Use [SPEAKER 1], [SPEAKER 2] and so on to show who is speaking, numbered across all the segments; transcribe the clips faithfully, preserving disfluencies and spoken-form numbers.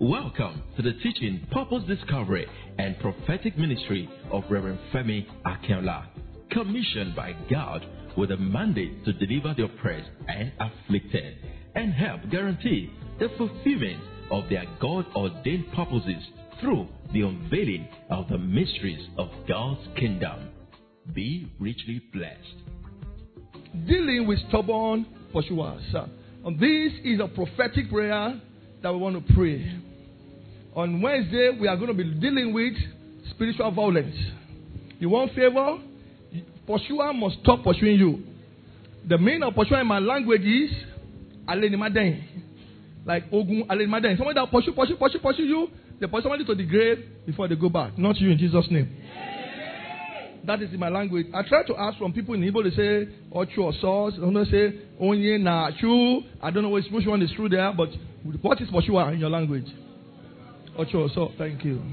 [SPEAKER 1] Welcome to the teaching, purpose discovery, and prophetic ministry of Reverend Femi Akinola, commissioned by God with a mandate to deliver the oppressed and afflicted and help guarantee the fulfillment of their God-ordained purposes through the unveiling of the mysteries of God's kingdom. Be richly blessed.
[SPEAKER 2] Dealing with stubborn pursuers. And this is a prophetic prayer that we want to pray. On Wednesday, we are going to be dealing with spiritual violence. You want favor? Pursuer must stop pursuing you. The meaning of pursuer in my language is alenimaden. Like Ogun alenimaden. Somebody that pursue, pursue, pursue, pursue you, they pursue somebody to the grave before they go back. Not you in Jesus' name. That is in my language. I try to ask from people in Igbo, they say, Ochu or sauce. Some say, Onye na chu. I don't know which, which one is true there, but what is pursuer in your language? Ochu or sauce. Thank you.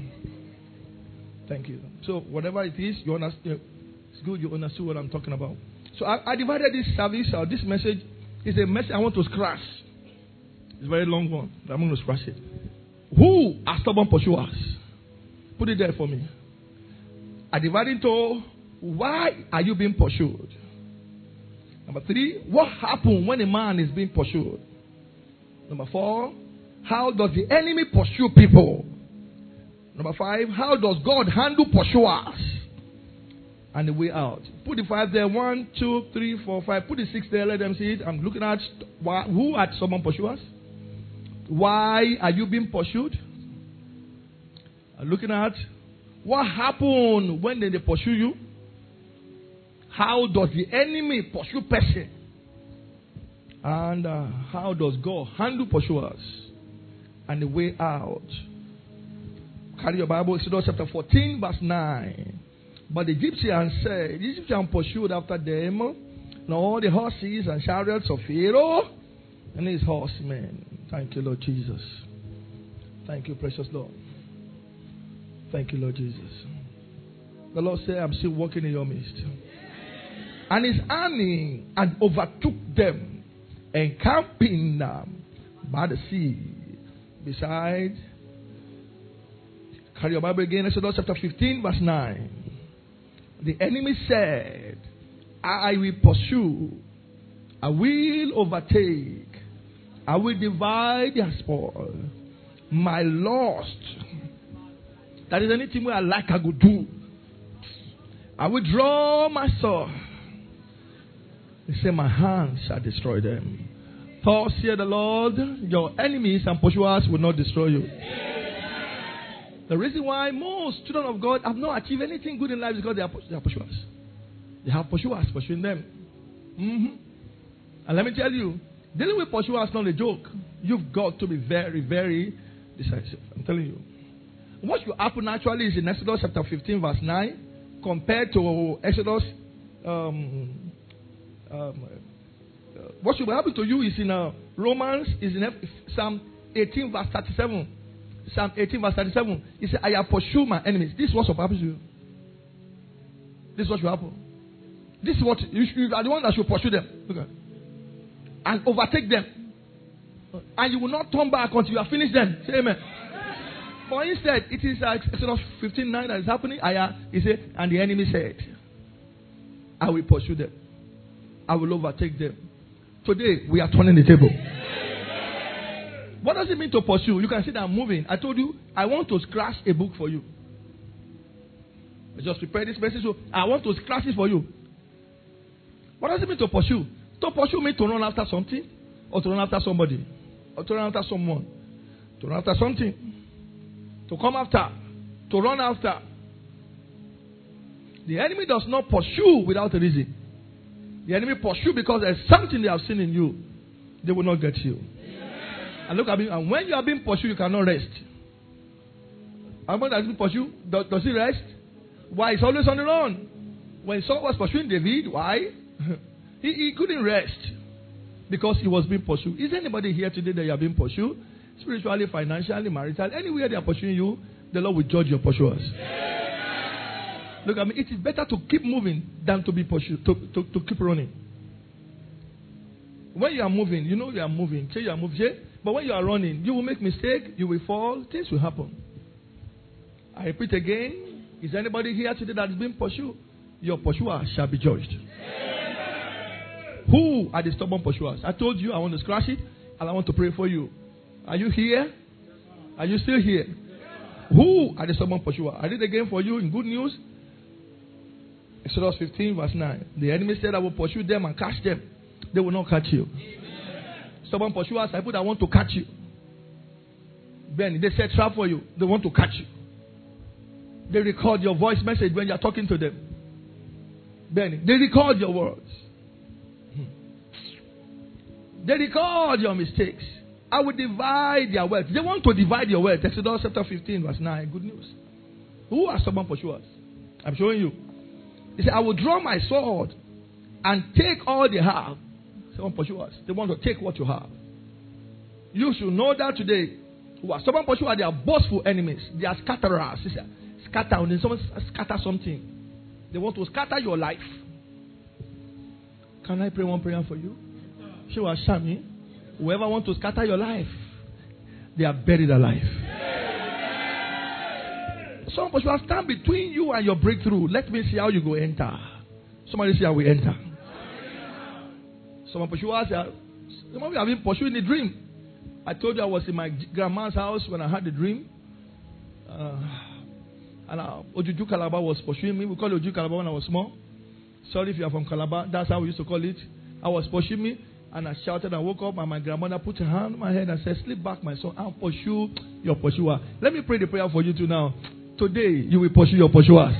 [SPEAKER 2] Thank you. So, whatever it is, you understand. It's good you understood what I'm talking about. So, I, I divided this service, or this message, is a message I want to scratch. It's a very long one. I'm going to scratch it. Who are stubborn pursuers? Put it there for me. I divide into why are you being pursued? Number three, what happens when a man is being pursued? Number four, how does the enemy pursue people? Number five, how does God handle pursuers? And the way out. Put the five there. One, two, three, four, five. Put the six there. Let them see it. I'm looking at why, who are stubborn pursuers? Why are you being pursued? I'm looking at what happened when they, they pursue you? How does the enemy pursue person? And uh, how does God handle pursuers? And the way out. Carry your Bible, Exodus chapter fourteen, verse nine. But the Egyptians said, the Egyptians pursued after them, and all the horses and chariots of Pharaoh and his horsemen. Thank you, Lord Jesus. Thank you, precious Lord. Thank you, Lord Jesus. The Lord said, I'm still walking in your midst. And his army and overtook them, encamping them by the sea. Beside, carry your Bible again, Exodus chapter fifteen, verse nine. The enemy said, I will pursue, I will overtake, I will divide their spoil. My lost. That is anything where I like, I go do. I will draw my sword. He said, my hands shall destroy them. Thus said the Lord, your enemies and pursuers will not destroy you. The reason why most children of God have not achieved anything good in life is because they are, they are pursuers. They have pursuers pursuing them. Mm-hmm. And let me tell you, dealing with pursuers is not a joke. You've got to be very, very decisive. I'm telling you. What should happen actually is in Exodus chapter fifteen, verse nine, compared to Exodus. Um, um, uh, what should happen to you is in uh, Romans, is in Psalm eighteen, verse thirty-seven. Psalm eighteen, verse thirty-seven. He said, I have pursued my enemies. This is what should happen to you. This is what should happen. This is what you, should, you are the one that should pursue them. Okay. And overtake them. And you will not turn back until you have finished them. Say amen. But instead, it is uh, Exodus fifteen nine that is happening. I, he said, and the enemy said, I will pursue them. I will overtake them. Today, we are turning the table. What does it mean to pursue? You can see that I'm moving. I told you, I want to scratch a book for you. I just prepared this message, so I want to scratch it for you. What does it mean to pursue? To pursue means to run after something, or to run after somebody, or to run after someone, to run after something. To come after, to run after. The enemy does not pursue without a reason. The enemy pursue because there's something they have seen in you. They will not get you. Yeah. And look at me. And when you are being pursued, you cannot rest. And when that is being pursued, does, does he rest? Why? He's always on the run. When Saul was pursuing David, why? he, he couldn't rest because he was being pursued. Is anybody here today that you are being pursued? Spiritually, financially, marital, anywhere they are pursuing you, the Lord will judge your pursuers. Yeah. Look, I mean, it is better to keep moving than to be pursued, to, to, to keep running. When you are moving, you know you are moving. Say you are moving. Say, But when you are running, you will make mistake, you will fall, things will happen. I repeat again, is anybody here today that is being pursued? Your pursuer shall be judged. Amen. Who are the stubborn pursuers? I told you I want to scratch it, and I want to pray for you. Are you here? Are you still here? Who are the stubborn pursuers? I did again for you in good news. Exodus fifteen verse nine. The enemy said, I will pursue them and catch them. They will not catch you. Amen. Stubborn pursuers are people that want to catch you. Then they set trap for you. They want to catch you. They record your voice message when you are talking to them. Then they record your words. They record your mistakes. I will divide their wealth. They want to divide your wealth. Exodus chapter fifteen verse nine. Good news. Who are stubborn pursuers? I'm showing you. He said, I will draw my sword and take all they have. Stubborn pursuers. They want to take what you have. You should know that today. Who are stubborn pursuers? They are boastful enemies. They are scatterers. Scatter. When someone scatter something, they want to scatter your life. Can I pray one prayer for you? Show Shami. Whoever wants to scatter your life, they are buried alive. Some people will stand between you and your breakthrough. Let me see how you go enter. Somebody see how we enter. Some people will say, some of you have been pursuing the dream. I told you I was in my grandma's house when I had the dream. Uh, and uh, Ojuju Calabar was pursuing me. We called it Ojuju Calabar when I was small. Sorry if you are from Calabar. That's how we used to call it. I was pursuing me. And I shouted and woke up, and my grandmother put her hand on my head and said, sleep back, my son, and pursue your pursuer. Let me pray the prayer for you too now. Today, you will pursue your pursuers.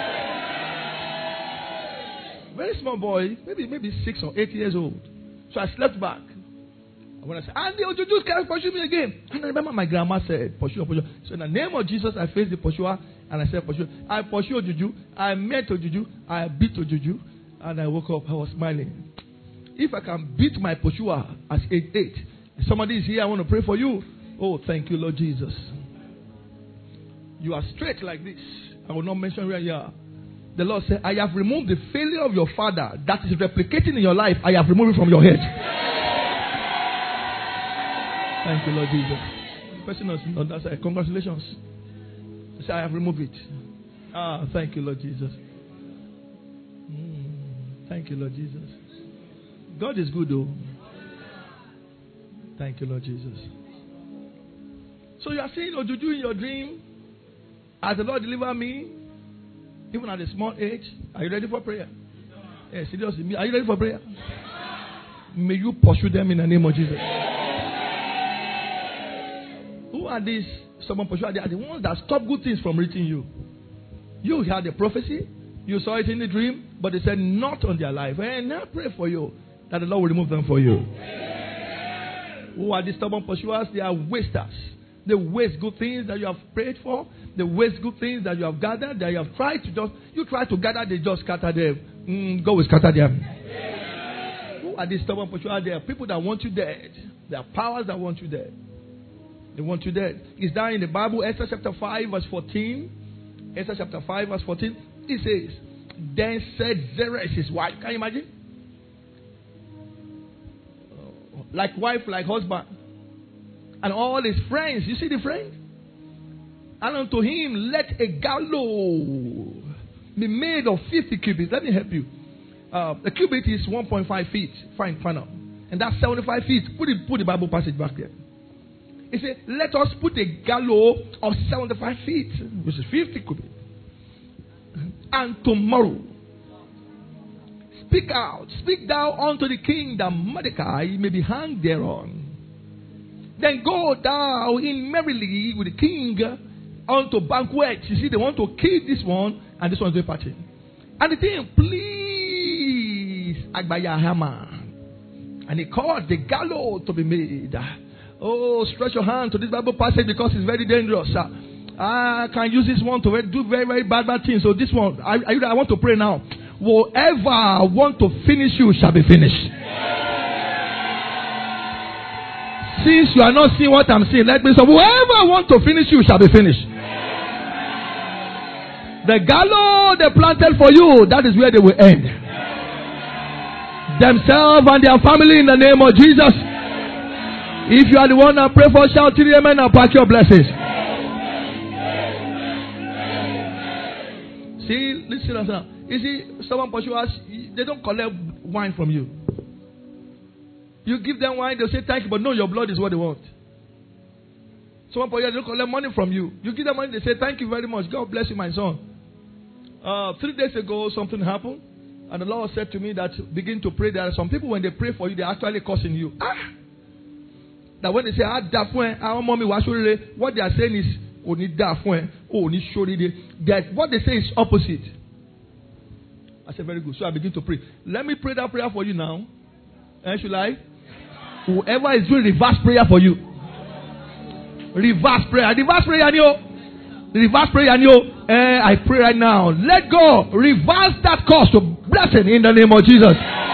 [SPEAKER 2] Very small boy, maybe maybe six or eight years old. So I slept back. And when I said, and the Ojuju can't pursue me again. And I remember my grandma said, pursue your pursuer. So in the name of Jesus, I faced the pursuer, and I said, pursue. I pursue Ojuju. I met Ojuju. I beat Ojuju. And I woke up, I was smiling. If I can beat my pursuer at age eight, if somebody is here, I want to pray for you. Oh, thank you, Lord Jesus. You are straight like this. I will not mention where you are. The Lord said, I have removed the failure of your father that is replicating in your life. I have removed it from your head. Thank you, Lord Jesus. The person on that side, congratulations. Say, I have removed it. Ah, thank you, Lord Jesus. Mm, thank you, Lord Jesus. God is good, though. Thank you, Lord Jesus. So you are seeing Ojuju in your dream. As the Lord deliver me, even at a small age. Are you ready for prayer? Yes, seriously. Are you ready for prayer? May you pursue them in the name of Jesus. Who are these? Someone pursue. They are the ones that stop good things from reaching you. You heard the prophecy. You saw it in the dream. But they said not on their life. And I pray for you that the Lord will remove them for you. Who are these stubborn pursuers? They are wasters. They waste good things that you have prayed for. They waste good things that you have gathered, that you have tried to just, you try to gather, they just scatter them. Mm, God will scatter them. Who are these stubborn pursuers? They are people that want you dead. There are powers that want you dead. They want you dead. It's down in the Bible, Esther chapter five, verse fourteen. Esther chapter five, verse fourteen. It says, then said Zeresh, his wife. Can you imagine? Like wife, like husband. And all his friends. You see the friend? And unto him let a gallows be made of fifty cubits. Let me help you. Uh, a cubit is one point five feet. Fine, final. And that's seventy-five feet. Put it, put the Bible passage back there. He said, let us put a gallows of seventy-five feet, which is fifty cubits. And tomorrow, speak out, speak thou unto the king that Mordecai may be hanged thereon. Then go thou in merrily with the king unto banquet. You see, they want to kill this one, and this one's doing party. And the thing, please, Agbaya Haman. And he caused the gallows to be made. Oh, stretch your hand to this Bible passage because it's very dangerous. I can use this one to do very, very bad, bad things. So this one, I, I, I want to pray now. Whoever want to finish you shall be finished. Since you are not seeing what I'm seeing, let me say, whoever want to finish you shall be finished. The gallows they planted for you, that is where they will end. Themselves and their family in the name of Jesus. If you are the one that pray for, shout to the amen and pack your blessings. See, listen, listen. You see, someone pursue us, they don't collect wine from you. You give them wine, they'll say thank you, but no, your blood is what they want. Someone pursue you, they don't collect money from you. You give them money, they say thank you very much. God bless you, my son. Uh, three days ago, something happened, and the Lord said to me that begin to pray. There are some people, when they pray for you, they're actually cursing you. Ah! That when they say, ah, ah, mommy, what they are saying is, oh, need oh, need that what they say is opposite. I said, very good. So I begin to pray. Let me pray that prayer for you now. And should I? Whoever is doing reverse prayer for you. Reverse prayer. Reverse prayer, Nio. Reverse prayer, Nio. Eh, I pray right now. Let go. Reverse that cause to blessing in the name of Jesus.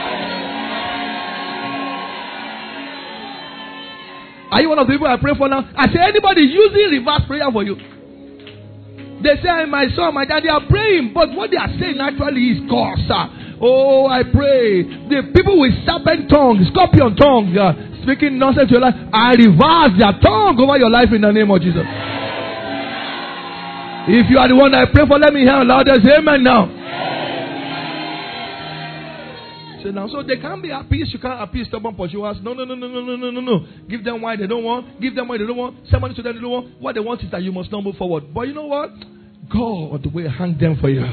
[SPEAKER 2] Are you one of the people I pray for now? I say, anybody using reverse prayer for you? They say, my son, my daddy are praying, but what they are saying actually is curse. Oh, I pray. The people with serpent tongue, scorpion tongue, uh, speaking nonsense to your life, I reverse their tongue over your life in the name of Jesus. If you are the one that I pray for, let me hear louder. Say amen now. So now, so they can't be appeased. You can't appease stubborn pursuers. No, no, no, no, no, no, no, no, no. Give them why they don't want. Give them why they don't want. Send money to them they don't want. What they want is that you must not move forward. But you know what? God will hang them for you.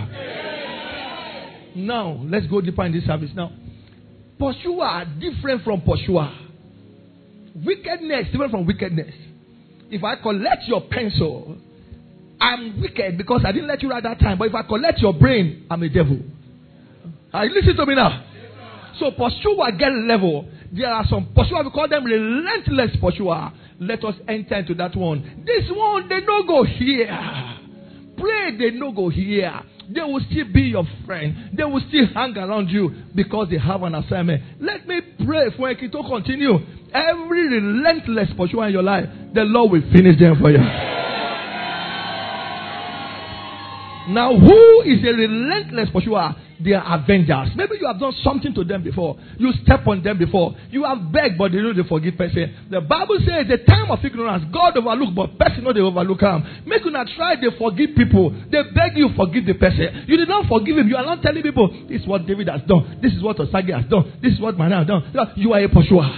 [SPEAKER 2] Now, let's go deeper in this service. Now, pursuer different from pursuer. Wickedness different from wickedness. If I collect your pencil, I'm wicked because I didn't let you write that time. But if I collect your brain, I'm a devil. Are you listening to me now? So pursuer get level. There are some pursuer, we call them relentless pursuer. Let us enter into that one. This one, they no go here. Pray, they no go here. They will still be your friend. They will still hang around you because they have an assignment. Let me pray for you to continue. Every relentless pursuer in your life, the Lord will finish them for you. Now, who is a relentless pursuer? They are avengers. Maybe you have done something to them before. You step on them before. You have begged, but they know they forgive person. The Bible says the time of ignorance, God overlook, but person know they overlook him. Make you not try, they forgive people. They beg you, forgive the person. You did not forgive him. You are not telling people, this is what David has done. This is what Osagi has done. This is what Mana has done. You are a pursuer.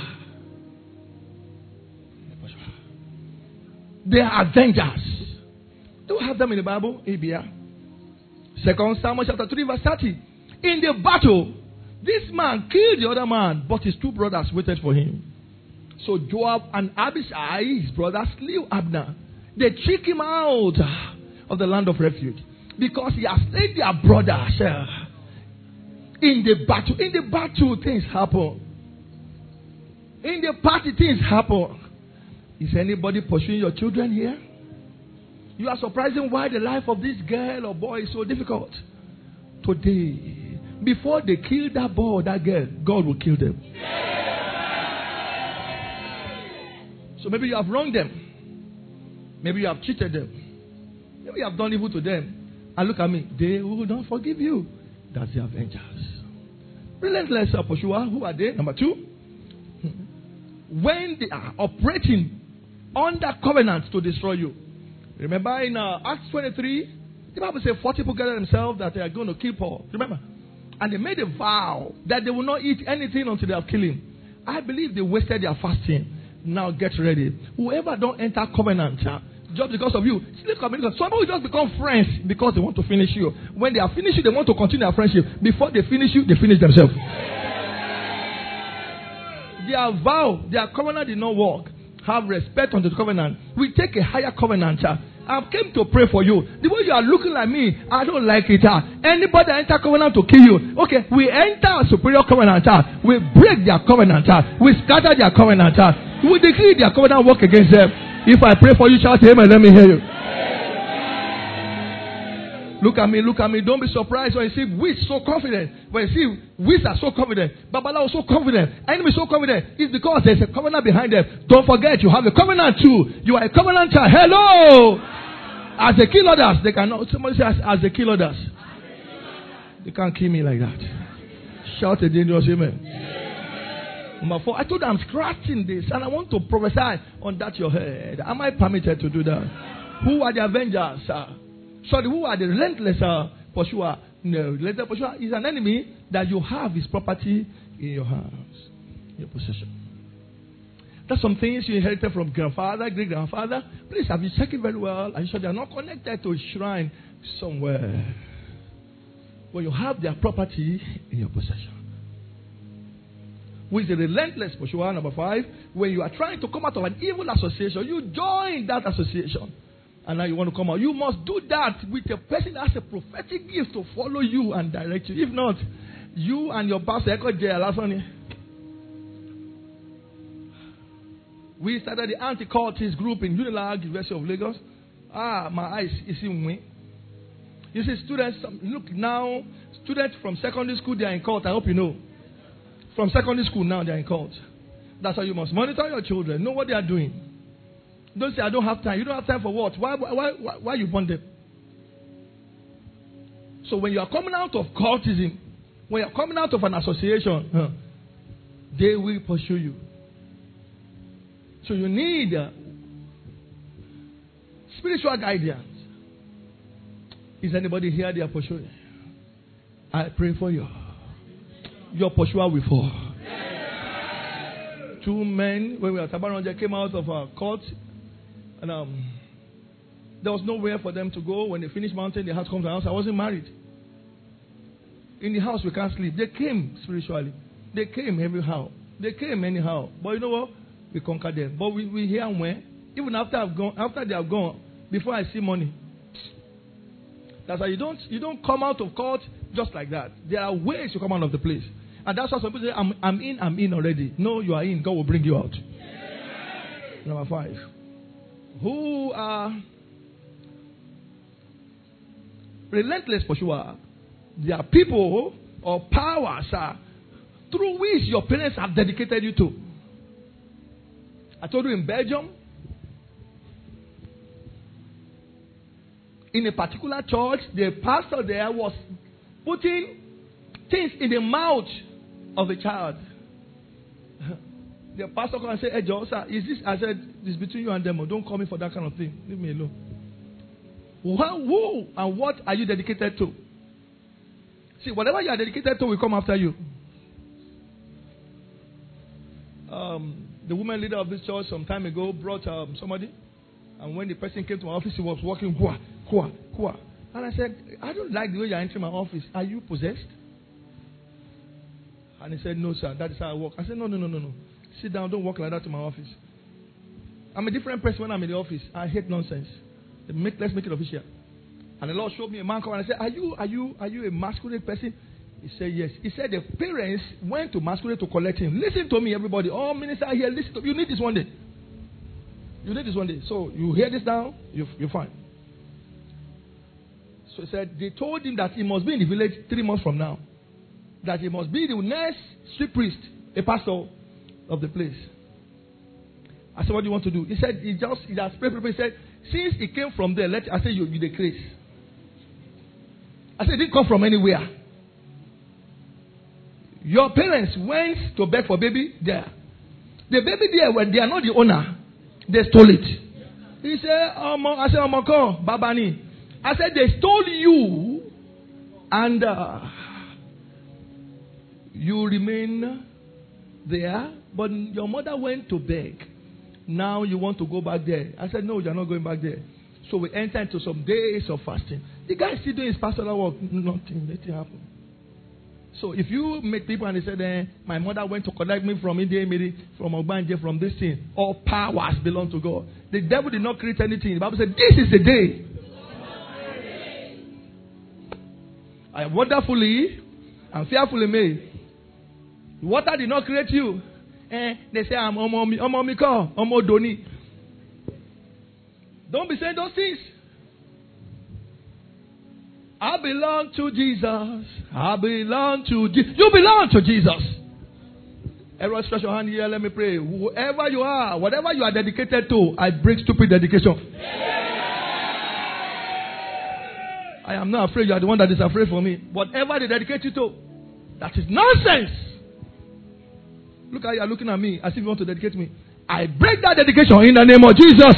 [SPEAKER 2] They are avengers. Do you have them in the Bible? A B R. Second Samuel chapter three verse thirty. In the battle, this man killed the other man, but his two brothers waited for him. So Joab and Abishai, his brothers, slew Abner. They tricked him out of the land of refuge because he has slain their brothers. In the battle, in the battle, things happen. In the party, things happen. Is anybody pursuing your children here? You are surprising why the life of this girl or boy is so difficult. Today, before they kill that boy or that girl, God will kill them. So maybe you have wronged them. Maybe you have cheated them. Maybe you have done evil to them. And look at me. They will not forgive you. That's the avengers. Relentless pursuer. Who are they? Number two. When they are operating under covenant to destroy you. Remember in uh, Acts twenty-three, the Bible says forty people gathered themselves that they are going to kill Paul. Remember? And they made a vow that they will not eat anything until they have killed him. I believe they wasted their fasting. Now get ready. Whoever don't enter covenant uh, just because of you, some will just become friends because they want to finish you. When they are finished you, they want to continue their friendship. Before they finish you, they finish themselves. Their vow, their covenant did not work. Have respect unto the covenant. We take a higher covenant. Uh, I came to pray for you. The way you are looking like me, I don't like it. Uh. Anybody enter covenant to kill you. Okay, we enter a superior covenant. Uh. We break their covenant. Uh. We scatter their covenant. Uh. We decree their covenant work against them. If I pray for you, shout amen. Let me hear you. Look at me, look at me. Don't be surprised when you see witch so confident. When you see witch are so confident. Babalawo so confident. Enemy so confident. It's because there's a covenant behind them. Don't forget, you have a covenant too. You are a covenant child. Hello! As they kill others, they cannot. Somebody says, as they kill others. They can't kill me like that. Shout a dangerous amen. Number four, I told you I'm scratching this and I want to prophesy on that your head. Am I permitted to do that? Who are the avengers? Uh, sorry, who are the relentless uh, pursuer? No, relentless pursuer is an enemy that you have his property in your hands, your possession. That's some things you inherited from grandfather, great grandfather. Please, have you checked it very well? Are you sure they are not connected to a shrine somewhere? Where you have their property in your possession. Who is a relentless pursuer, number five. When you are trying to come out of an evil association, you join that association. And now you want to come out. You must do that with a person that has a prophetic gift to follow you and direct you. If not, you and your pastor, Echo J. Alasani. We started the anti-cultist group in Unilag, University of Lagos. Ah, my eyes is in me. You see, students, look now, students from secondary school, they are in cult. I hope you know. From secondary school now, they are in cult. That's how you must monitor your children. Know what they are doing. Don't say, I don't have time. You don't have time for what? Why, why, why, why you want them? So when you are coming out of cultism, when you are coming out of an association, huh, they will pursue you. So you need uh, spiritual guidance. Is anybody here they are pursuing? I pray for you. Your pursuer will fall. Two men, when we were at Tabaronja, came out of our court. And um, there was nowhere for them to go. When they finished mountain, they had to come to the house. I wasn't married. In the house, we can't sleep. They came spiritually. They came anyhow. They came anyhow. But you know what? We conquered them. But we, we hear when, even after I've gone, after they have gone, before I see money. That's why you don't you don't come out of court just like that. There are ways to come out of the place. And that's why some people say, I'm, I'm in, I'm in already. No, you are in. God will bring you out. Yeah. Number five. Who are relentless pursuer? There are people or powers uh, through which your parents have dedicated you to. I told you in Belgium, in a particular church, the pastor there was putting things in the mouth of a child. The pastor come and say, hey, Joe, sir, is this? I said, this is between you and them. Don't call me for that kind of thing. Leave me alone. Who, who and what are you dedicated to? See, whatever you are dedicated to will come after you. Um, the woman leader of this church some time ago brought um, somebody. And when the person came to my office, he was walking, kwa, kwa, kwa. And I said, I don't like the way you're entering my office. Are you possessed? And he said, no, sir. That is how I walk. I said, no, no, no, no, no. Sit down. Don't walk like that to my office. I'm a different person when I'm in the office. I hate nonsense. Make, let's make it official. And the Lord showed me a man come and I said, are you, are you, are you a masquerade person? He said, yes. He said the parents went to masquerade to collect him. Listen to me, everybody. All ministers here, listen to me. You need this one day. You need this one day. So you hear this now, you, you're fine. So he said, they told him that he must be in the village three months from now. That he must be the next street priest, a pastor of the place. I said, what do you want to do? He said, he just, he has prayed, he said, since he came from there, let, I said, you, you the craze. I said, it didn't come from anywhere. Your parents went to beg for baby there. The baby there, when they are not the owner, they stole it. He said, um, I said, Omoko, Babani. I said, they stole you and uh, you remain there, but your mother went to beg. Now you want to go back there. I said, no, you're not going back there. So we enter into some days of fasting. The guy is still doing his pastoral work. Nothing, nothing happened. So if you meet people and they say, eh, my mother went to collect me from India, from Ogbanje, from this thing, all powers belong to God. The devil did not create anything. The Bible said, this is the day. I am wonderfully and fearfully made. The water did not create you. Eh, they say, I'm Omomiko, Omodoni. Don't be saying those things. I belong to Jesus. I belong to Jesus. You belong to Jesus. Everyone stretch your hand here. Let me pray. Whoever you are, whatever you are dedicated to, I break stupid dedication. Yeah. I am not afraid. You are the one that is afraid for me. Whatever they dedicate you to, that is nonsense. Look how you are looking at me as if you want to dedicate me. I break that dedication in the name of Jesus.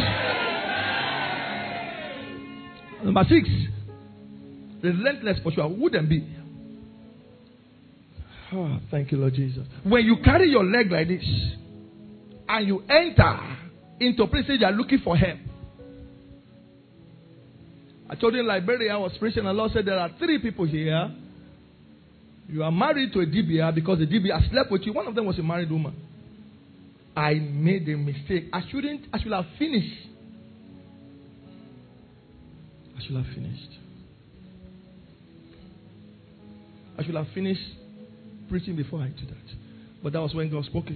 [SPEAKER 2] Number six. Relentless pursuer wouldn't be. Oh, thank you, Lord Jesus. When you carry your leg like this and you enter into places you are looking for help. I told you in Liberia, I was preaching, and the Lord said there are three people here. You are married to a D B R because the D B R slept with you. One of them was a married woman. I made a mistake. I shouldn't, I should have finished. I should have finished. I should have finished preaching before I did that. But that was when God spoke it.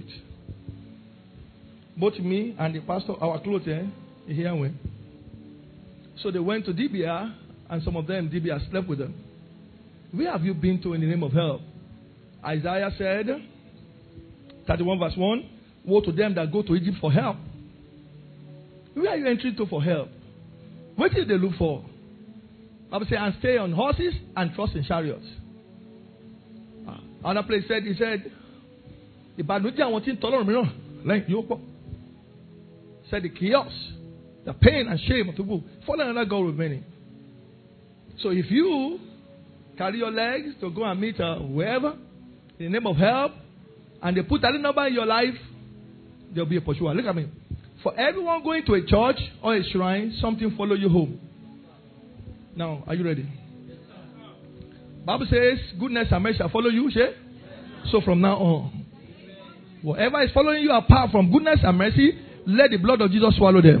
[SPEAKER 2] Both me and the pastor, our clothes, eh, here went. So they went to D B R, and some of them, D B R slept with them. Where have you been to in the name of help? Isaiah said, thirty-one verse one, woe to them that go to Egypt for help. Where are you entering to for help? What did they look for? I would say, and stay on horses and trust in chariots. Uh, another place said, he said, the Banuja wanting to learn, like you said the chaos, the pain and shame of the book, follow another God remaining. So if you carry your legs to go and meet uh, wherever, in the name of help, and they put a little number in your life, there will be a pursuer. Look at me. For everyone going to a church or a shrine, something follow you home. Now, are you ready? Bible says, goodness and mercy shall follow you, say? So from now on, whatever is following you apart from goodness and mercy, let the blood of Jesus swallow them.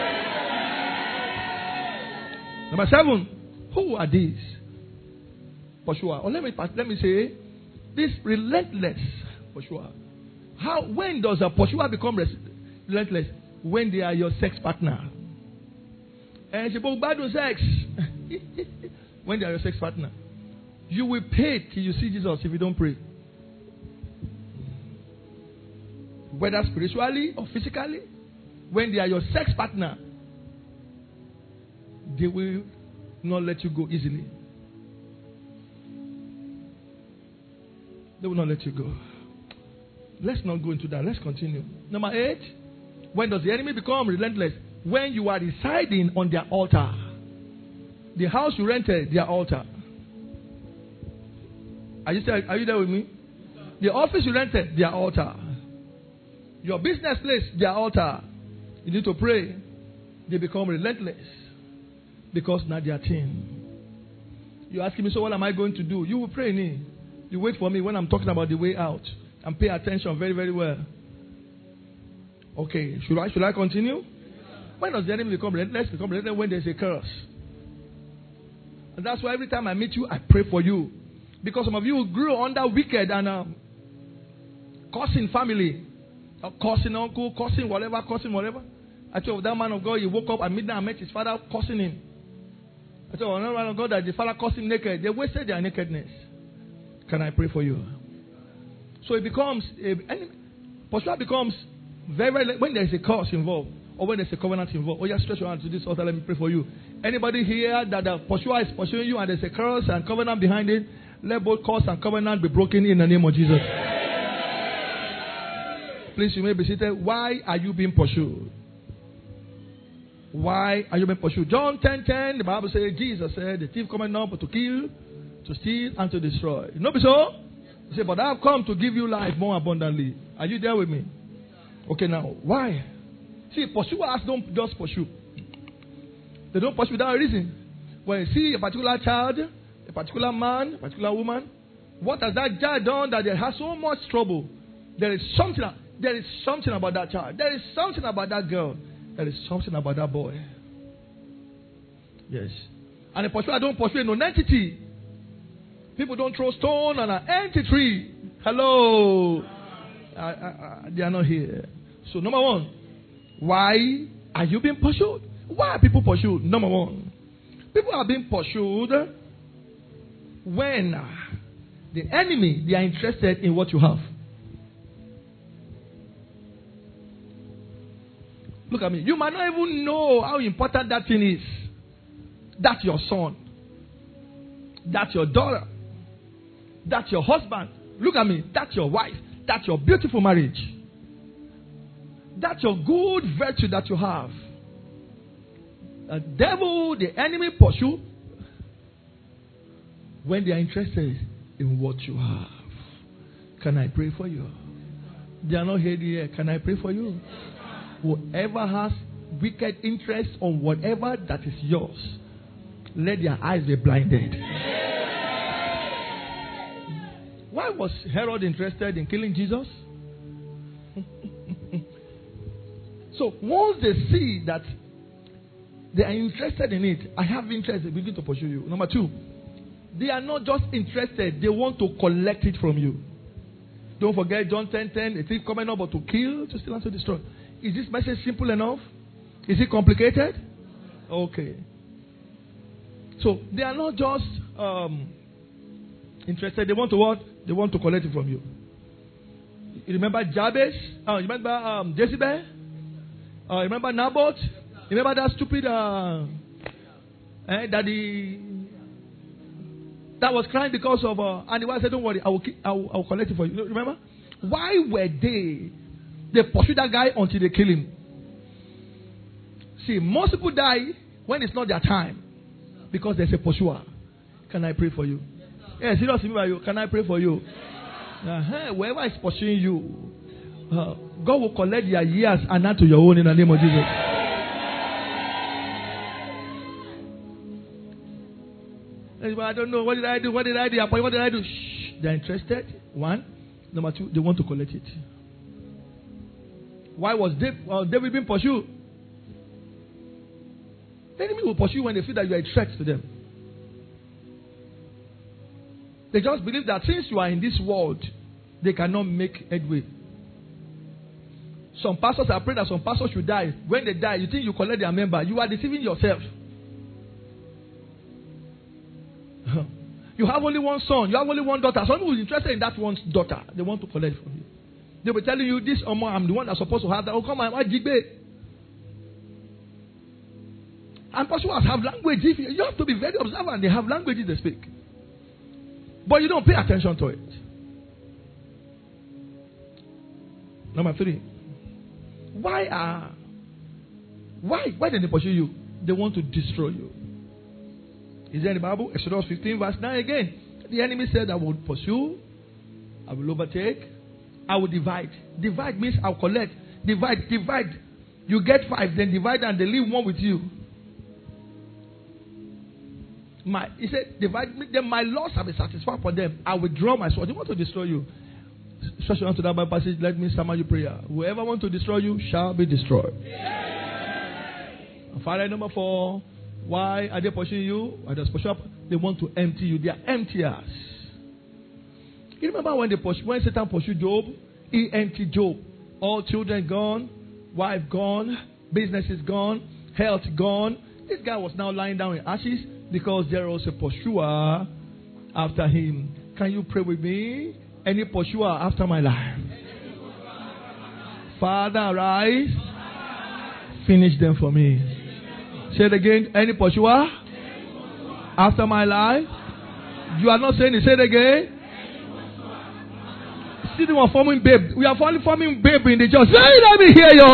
[SPEAKER 2] Number seven, who are these? Pursuer. Or let me let me say, this relentless pursuer. How when does a pursuer become relentless? When they are your sex partner. And she spoke bad on sex. When they are your sex partner. You will pay till you see Jesus if you don't pray. Whether spiritually or physically, when they are your sex partner, they will not let you go easily. They will not let you go. Let's not go into that. Let's continue. Number eight. When does the enemy become relentless? When you are residing on their altar. The house you rented, their altar. Are you, still, are you there with me? The office you rented, their altar. Your business place, their altar. You need to pray. They become relentless. Because now they are thing. You're asking me, so what am I going to do? You will pray me. You wait for me when I'm talking about the way out. And pay attention very, very well. Okay, should I should I continue? When does the enemy become relentless? Become relentless when there's a curse. And that's why every time I meet you, I pray for you. Because some of you grew under wicked and uh, cursing family. Uh, cursing uncle, cursing whatever, cursing whatever. I told that man of God, he woke up at midnight and met his father cursing him. I told another man of God that the father cursed him naked. They wasted their nakedness. Can I pray for you? So it becomes, a, pursuer becomes very, very, when there's a curse involved, or when there's a covenant involved. Oh, just stretch your hand to this altar, let me pray for you. Anybody here that the pursuer is pursuing you and there's a curse and covenant behind it, let both curse and covenant be broken in the name of Jesus. Please, you may be seated. Why are you being pursued? Why are you being pursued? John ten ten, the Bible says, Jesus said, the thief cometh not but to kill, to steal, and to destroy. You know so? He said, but I have come to give you life more abundantly. Are you there with me? Okay, now, why? See, pursuers don't just pursue. They don't pursue without a reason. When you see a particular child, a particular man, a particular woman, what has that child done that they has so much trouble? There is something, there is something about that child. There is something about that girl. There is something about that boy. Yes. And the pursuer don't pursue a non-entity. People don't throw stone on an empty tree. Hello. I, I, I, they are not here. So number one, why are you being pursued? Why are people pursued? Number one, people are being pursued when the enemy, they are interested in what you have. Look at me. You might not even know how important that thing is. That's your son. That's your daughter. That's your husband. Look at me. That's your wife. That's your beautiful marriage. That's your good virtue that you have. The devil, the enemy pursue when they are interested in what you have. Can I pray for you? They are not here. Can I pray for you? Whoever has wicked interest on whatever that is yours, let their eyes be blinded. Why was Herod interested in killing Jesus? So once they see that they are interested in it, I have interest, they begin to pursue you. Number two, they are not just interested, they want to collect it from you. Don't forget John ten ten, a thief coming up but to kill, to steal and to destroy. Is this message simple enough? Is it complicated? Okay. So they are not just um, interested, they want to what? They want to collect it from you. You remember Jabez? Uh, you remember um, Jezebel? Uh, you remember Naboth? You remember that stupid uh, eh, that the that was crying because of uh, and the wife said, "Don't worry, I will, I will I will collect it for you." Remember? Why were they? They pursued that guy until they kill him. See, most people die when it's not their time because there's a pursuer. Can I pray for you? Yeah, seriously, you. Can I pray for you? Uh-huh. Whoever is pursuing you, uh, God will collect their years and not to your own in the name of Jesus. I don't know. What did I do? What did I do? What did I do? Shh. They're interested. One. Number two, they want to collect it. Why was David, uh, David being pursued? The enemy will pursue when they feel that you are a threat to them. They just believe that since you are in this world, they cannot make headway. Some pastors are praying that some pastors should die. When they die, you think you collect their member. You are deceiving yourself. You have only one son. You have only one daughter. Someone who is interested in that one daughter, they want to collect from you. They will tell you, this Omo, I'm the one that's supposed to have that. Oh, come on, Jigbe. And pastors have language. You have to be very observant. They have languages they speak. But you don't pay attention to it. Number three. Why are why why did they pursue you? They want to destroy you. Is there in the Bible? Exodus fifteen, verse nine again. The enemy said, I will pursue, I will overtake, I will divide. Divide means I'll collect. Divide, divide. You get five, then divide and they leave one with you. My, he said, divide them, my loss shall be satisfied for them. I will draw my sword. They want to destroy you. Stretch on to that Bible passage. Let me summon you prayer. Whoever wants to destroy you shall be destroyed. And finally, number four. Why are they pursuing you? Why does pursue? They want to empty you. They are emptiers. You remember when they pursue, when Satan pursued Job? He emptied Job. All children gone, wife gone, business is gone, health gone. This guy was now lying down in ashes because there was a pursuer after him. Can you pray with me? Any pursuer after my life? Father, arise. Finish them for me. Say it again. Any pursuer after my life? You are not saying it. Say it again. See them forming babe. We are forming forming babe in the church. Say, let me hear you.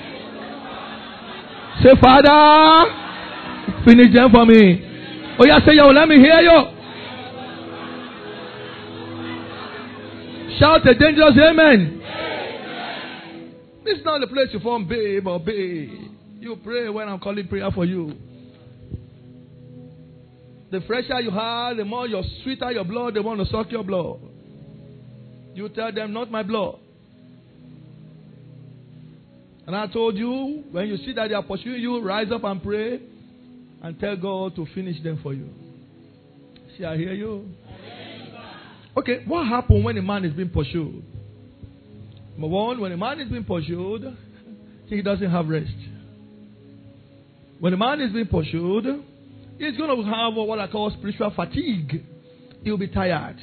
[SPEAKER 2] Say, Father, finish them for me. Oh yeah, say yo, let me hear you. Shout a dangerous amen. Amen. This is not the place to form babe or babe. You pray when I'm calling prayer for you. The fresher you have, the more your sweeter your blood, they want to suck your blood. You tell them, not my blood. And I told you, when you see that they are pursuing you, rise up and pray and tell God to finish them for you. See, I hear you. Okay, what happens when a man is being pursued? Number one, when a man is being pursued, he doesn't have rest. When a man is being pursued, he's going to have what I call spiritual fatigue. He'll be tired.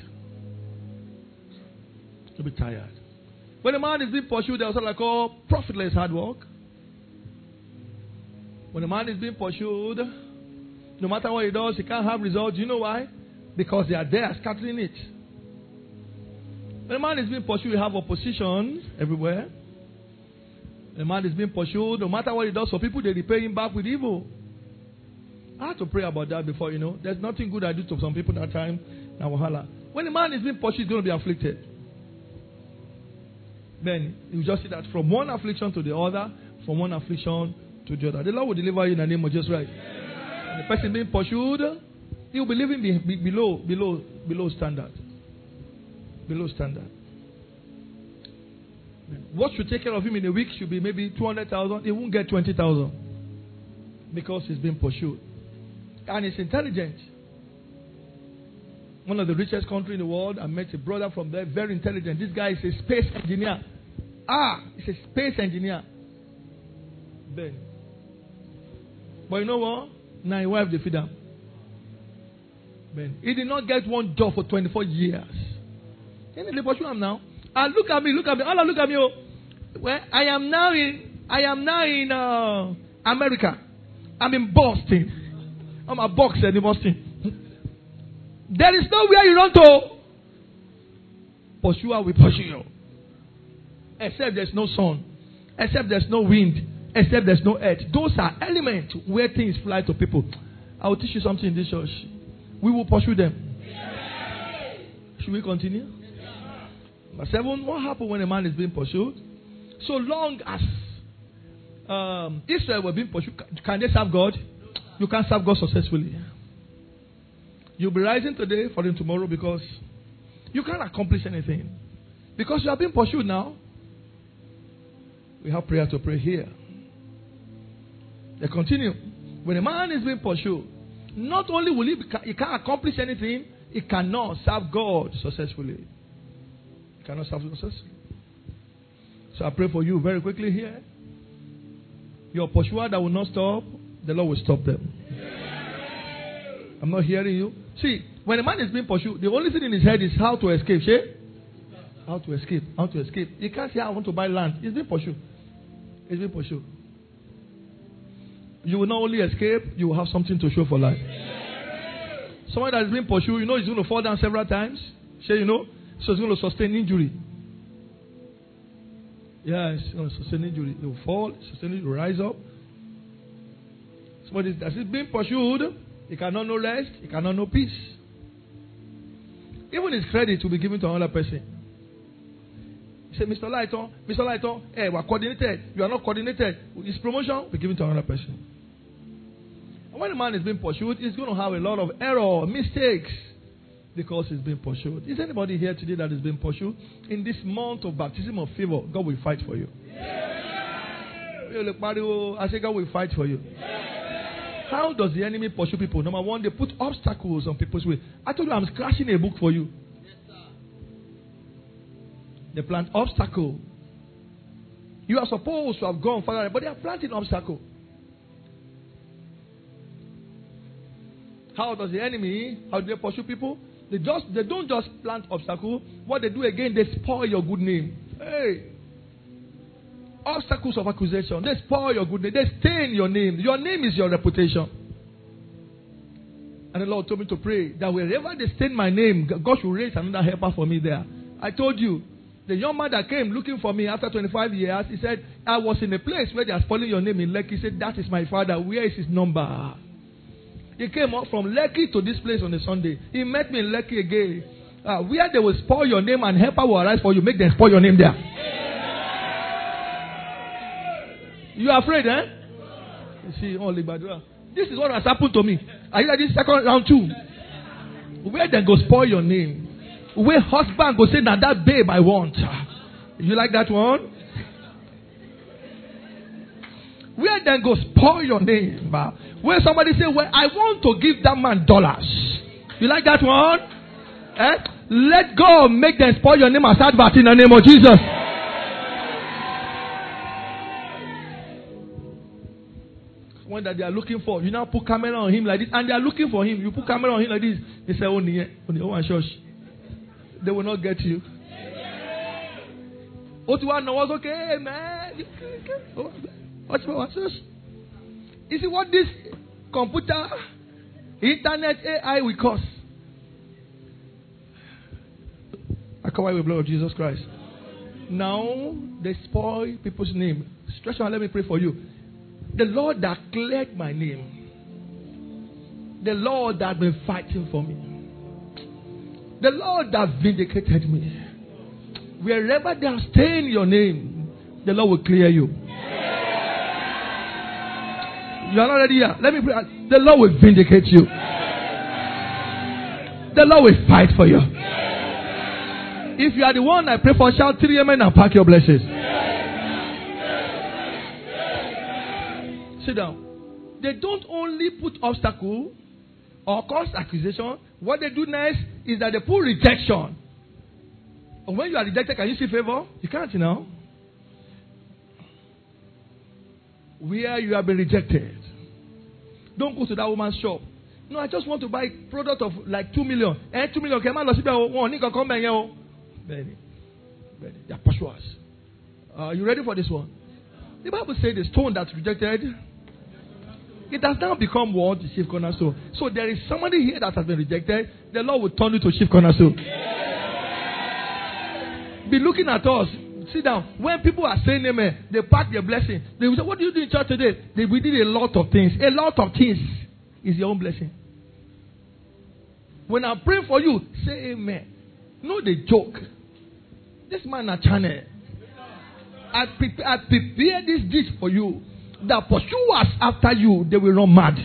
[SPEAKER 2] He'll be tired. When a man is being pursued, there's what I call profitless hard work. When a man is being pursued, no matter what he does, he can't have results. You know why? Because they are there scattering it. When a man is being pursued, you have opposition everywhere. The man is being pursued. No matter what he does for people, they repay him back with evil. I had to pray about that before, you know. There's nothing good I do to some people that time. Now, wahala. When a man is being pursued, he's going to be afflicted. Then you just see that from one affliction to the other, from one affliction to the other. The Lord will deliver you in the name of Jesus, right? And the person being pursued, he will be living be, be, below, below, below standard. Below standard. What should take care of him in a week should be maybe two hundred thousand. He won't get twenty thousand because he's being pursued. And he's intelligent. One of the richest countries in the world, I met a brother from there, very intelligent. This guy is a space engineer. Ah, he's a space engineer. Then. But you know what? Now his wife, they feed him. Ben. He did not get one job for twenty-four years. Can they pursue him now? And look at me, look at me. Allah, look at me. Oh. Well, I am now in, I am now in uh, America. I'm in Boston. I'm a boxer in Boston. There is nowhere you run to. Pursuer will pursue you. Except there's no sun. Except there's no wind. Except there's no earth. Those are elements where things fly to people. I will teach you something in this church. We will pursue them. Should we continue? Number seven, what happens when a man is being pursued? So long as um, Israel were being pursued, can they serve God? You can't serve God successfully. You'll be rising today, falling tomorrow, because you can't accomplish anything. Because you are being pursued now. We have prayer to pray here. They continue. When a man is being pursued, not only will he, be, he can't accomplish anything, he cannot serve God successfully. He cannot serve successfully. So I pray for you very quickly here. Your pursuer that will not stop, the Lord will stop them. I'm not hearing you. See, when a man is being pursued, the only thing in his head is how to escape. See? How to escape. How to escape. He can't say, I want to buy land. He's being pursued. He's being pursued. You will not only escape, you will have something to show for life. Someone that is being pursued, you know he's going to fall down several times. Say, you know? So he's going to sustain injury. Yes, he's going to sustain injury. He will fall, sustain injury, rise up. Somebody that is being pursued, he cannot know rest, he cannot know peace. Even his credit will be given to another person. He said, Mister Lighton, Mister Lighton, hey, we are coordinated. You are not coordinated. His promotion will be given to another person. And when a man is being pursued, he's going to have a lot of error, mistakes, because he's being pursued. Is anybody here today that is being pursued? In this month of baptism of favor, God will fight for you. Yeah. I say God will fight for you. Yeah. How does the enemy pursue people? Number one, they put obstacles on people's way. I told you I'm scratching a book for you. Yes, sir. They plant obstacle. You are supposed to have gone further, but they are planting obstacle. How does the enemy, how do they pursue people? They just they don't just plant obstacle. What they do again, they spoil your good name. Hey. Obstacles of accusation. They spoil your good name. They stain your name. Your name is your reputation. And the Lord told me to pray that wherever they stain my name, God should raise another helper for me there. I told you, the young man that came looking for me after twenty-five years, he said, I was in a place where they are spoiling your name in Lekki. He said, that is my father. Where is his number? He came up from Lekki to this place on a Sunday. He met me in Lekki again. Uh, where they will spoil your name and helper will arise for you, make them spoil your name there. You are afraid, eh? You see, only Badura. This is what has happened to me. Are you like this second round too? Where they go spoil your name? Where husband go say, now that babe I want. You like that one? Where they go spoil your name? Where somebody say, well, I want to give that man dollars. You like that one? Eh? Let God make them spoil your name as advert in the name of Jesus. One that they are looking for, you now put camera on him like this, and they are looking for him. You put camera on him like this. They say, "Oh, near, oh, near, oh, church." They will not get you. Oh, to one was okay, man. What's what's this? You see what this computer, internet, A I will cause? I cover you with the blood of Jesus Christ. Now, they spoil people's name. Stretch out, let me pray for you. The Lord that cleared my name. The Lord that has been fighting for me. The Lord that vindicated me. Wherever they are staying your name, the Lord will clear you. You are not ready yet. Let me pray. The Lord will vindicate you. The Lord will fight for you. If you are the one I pray for, shout three amen and pack your blessings. Sit down. They don't only put obstacle or cause accusation. What they do next is that they put rejection. And when you are rejected, can you see favor? You can't, you know. Where you have been rejected. Don't go to that woman's shop. No, I just want to buy a product of like two million. Eh, two million. Come on, one. Nigga, come back here. Benny, Benny, they are pursuers. Are you ready for this one? The Bible says the stone that's rejected, it has now become what? The chief cornerstone. So there is somebody here that has been rejected. The Lord will turn you to chief cornerstone. Be looking at us. Sit down. When people are saying amen, they pack their blessing. They will say, what do you do in church today? They, we did a lot of things. A lot of things is your own blessing. When I pray for you, say amen. No, they joke. This man a channel. I prepare, I prepare this dish for you. The pursuers after you, they will run mad.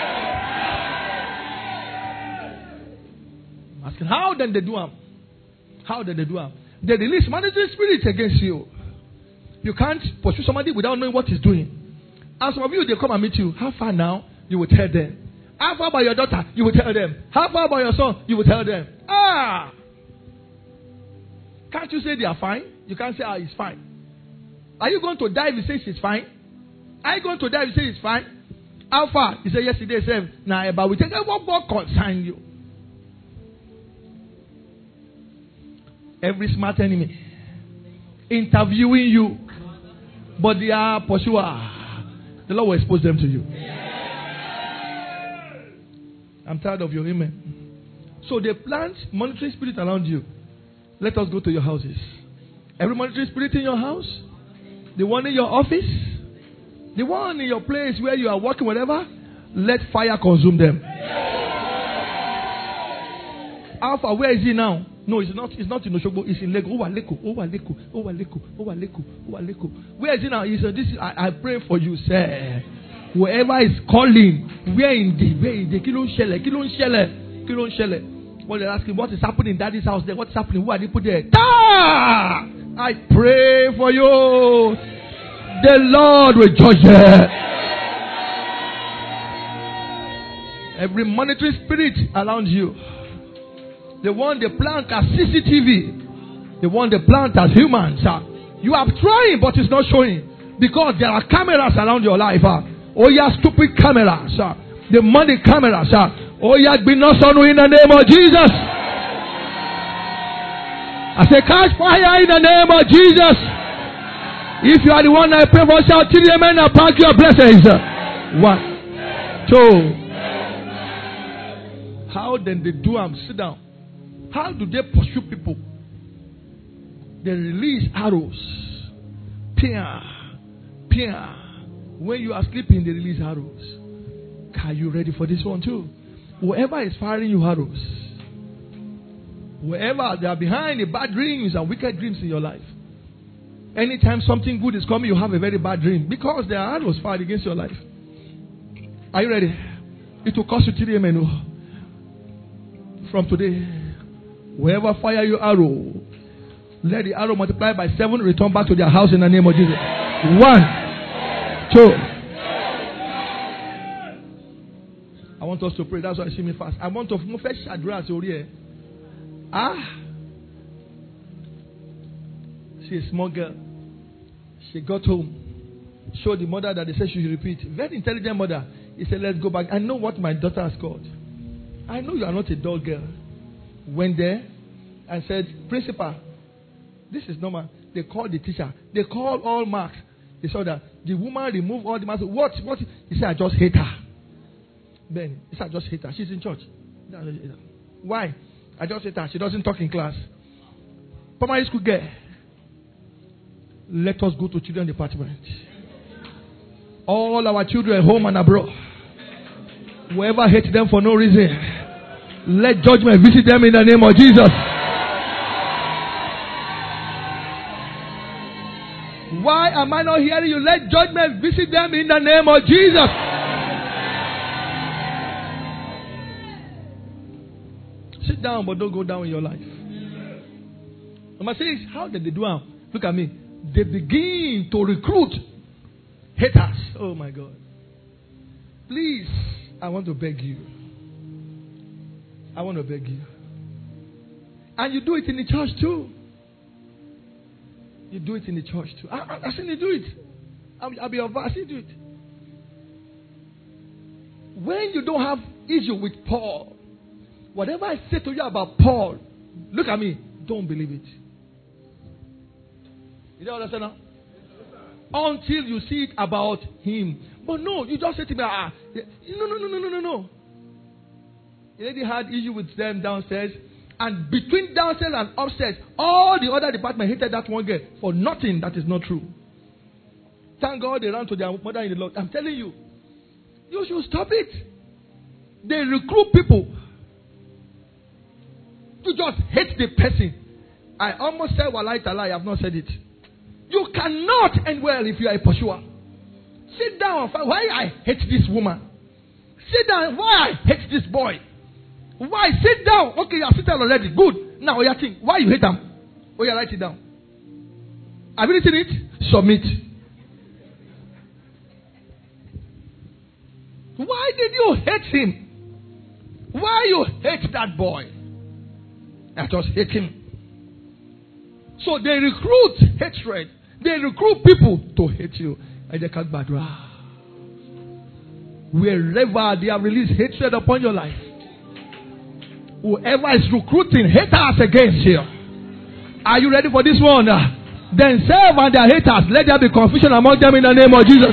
[SPEAKER 2] Asking, how then they do them? How did they do them? They release monitoring spirit against you. You can't pursue somebody without knowing what he's doing. And some of you, they come and meet you. How far now? You will tell them. How far by your daughter? You will tell them. How far by your son? You will tell them. Ah! Can't you say they are fine? You can't say, ah, he's fine. Are you going to die if you say she's fine? Are you going to die if you say it's fine? How far? You say yesterday, same. Now, but we take what more concern you. Every smart enemy interviewing you, but they are pursuer. The Lord will expose them to you. I'm tired of your amen. So they plant monitoring spirit around you. Let us go to your houses. Every monitoring spirit in your house, the one in your office, the one in your place where you are working, whatever, let fire consume them. Alpha, where is he now? No, it's not. It's not in Oshogbo. It's in Lego. Over Leko. Over Leko. Over Leko. Over Leko. Over Leko. Where is he now? He said, "This. Is, I, I pray for you, sir. Whoever is calling, where in the where in the kilo shelle, kilo shelle, kilo shelle." When they're asking what is happening in Daddy's house, there, what's happening? Who are they put there? Ah! I pray for you. The Lord will judge you. Every monitoring spirit around you. The one they plant as C C T V. The one they plant as humans. Uh, you are trying, but it's not showing. Because there are cameras around your life. Uh. Oh, yeah, stupid cameras. Uh. The money cameras. Uh. Oh, yeah, be not son in the name of Jesus. I say, catch fire in the name of Jesus. If you are the one I pray for, shout to the amen and pack your blessings. One, two. How then they do them? Sit down. How do they pursue people? They release arrows. Pia, pia. When you are sleeping, they release arrows. Are you ready for this one too? Whoever is firing you arrows, whoever they are behind the bad dreams and wicked dreams in your life. Anytime something good is coming, you have a very bad dream because there are arrows fired against your life. Are you ready? It will cost you three amen. From today, whoever fire your arrow, let the arrow multiply by seven, return back to their house in the name of Jesus. One, two. I want us to pray. That's why I see me fast. I want to move first address over here. Ah, she's a small girl. She got home, showed the mother that they said she should repeat. Very intelligent mother. He said, "Let's go back. I know what my daughter has called. I know you are not a dull girl." Went there and said, "Principal, this is normal." They called the teacher. They called all marks. They saw that the woman removed all the marks. What? What? He said, "I just hate her." Ben, he said, "I just hate her. She's in church." Why? "I just hate her. She doesn't talk in class." primary school girl. Let us go to children department. All our children home and abroad. Whoever hates them for no reason, let judgment visit them in the name of Jesus. Why am I not hearing you? Let judgment visit them in the name of Jesus. Sit down, but don't go down in your life. Number six, how did they do it? Look at me. They begin to recruit haters. Oh my God. Please, I want to beg you. I want to beg you. And you do it in the church too. You do it in the church too. I, I, I seen you do it. I'll, I'll be your I see you do it. When you don't have issue with Paul, whatever I say to you about Paul, look at me, don't believe it. You don't understand now? Until you see it about him. But no, you just say to me, ah, no, no, no, no, no, no, no. The lady had issue with them downstairs. And between downstairs and upstairs, all the other department hated that one girl for nothing that is not true. Thank God they ran to their mother in the Lord. I'm telling you, you should stop it. They recruit people to just hate the person. I almost said, well, I lie, I have not said it. You cannot end well if you are a pursuer. Sit down and find why I hate this woman. Sit down, why I hate this boy. Why? Sit down. Okay, you are sitting already. Good. Now, you think, why you hate them? Oh, you write it down. Have you written it? Submit. Why did you hate him? Why you hate that boy? I just hate him. So they recruit hatred. They recruit people to hate you. And they can't badra. Wherever they have released hatred upon your life, whoever is recruiting haters against you, are you ready for this one? Themselves and their haters, let there be confusion among them in the name of Jesus.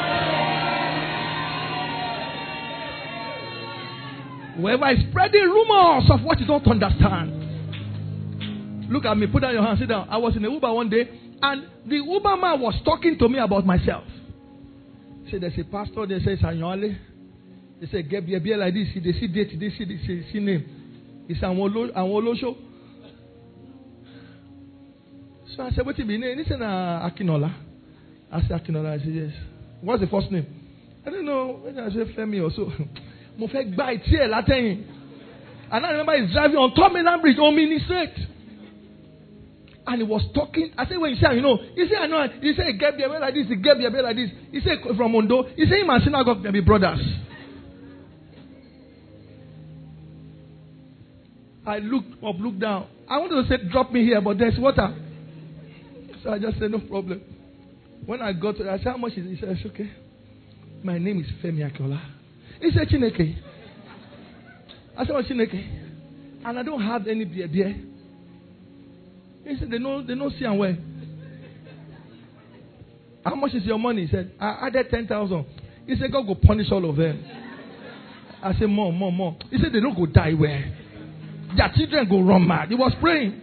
[SPEAKER 2] Whoever is spreading rumors of what you don't understand. Look at me, put down your hand, sit down. I was in the Uber one day, and the Uber man was talking to me about myself. He said, there's a pastor, they say, Sanyole. They say, get be like this, they see date, they see, they see, see name. He said, I'm Olo show. So I said, what's your name? He said, uh, Akinola. I said, Akinola. I said, yes. What's the first name? I don't know. I said, Femi or so. Mo fẹ́ gba ìtí ẹ̀ látẹ̀yìn. And I remember he's driving on Tomiland Bridge on Mini Street. And he was talking. I said, when you say, you know, he said, I know. He said, get me a bit like this. He get me a bit like this. He said, from Ondo. He said, him and synagogue can be brothers. I looked up, looked down. I wanted to say, drop me here, but there's water. So I just said, no problem. When I got to it, I said, how much is it? He said, it's okay. My name is Femi Akinola. He said, Chineke. I said, what Chineke? And I don't have any beer there. He said, they know, they know see and where. How much is your money? He said, I added ten thousand. He said, God go punish all of them. I said, more, more, more. He said, they don't go die where? Their children go run mad. He was praying.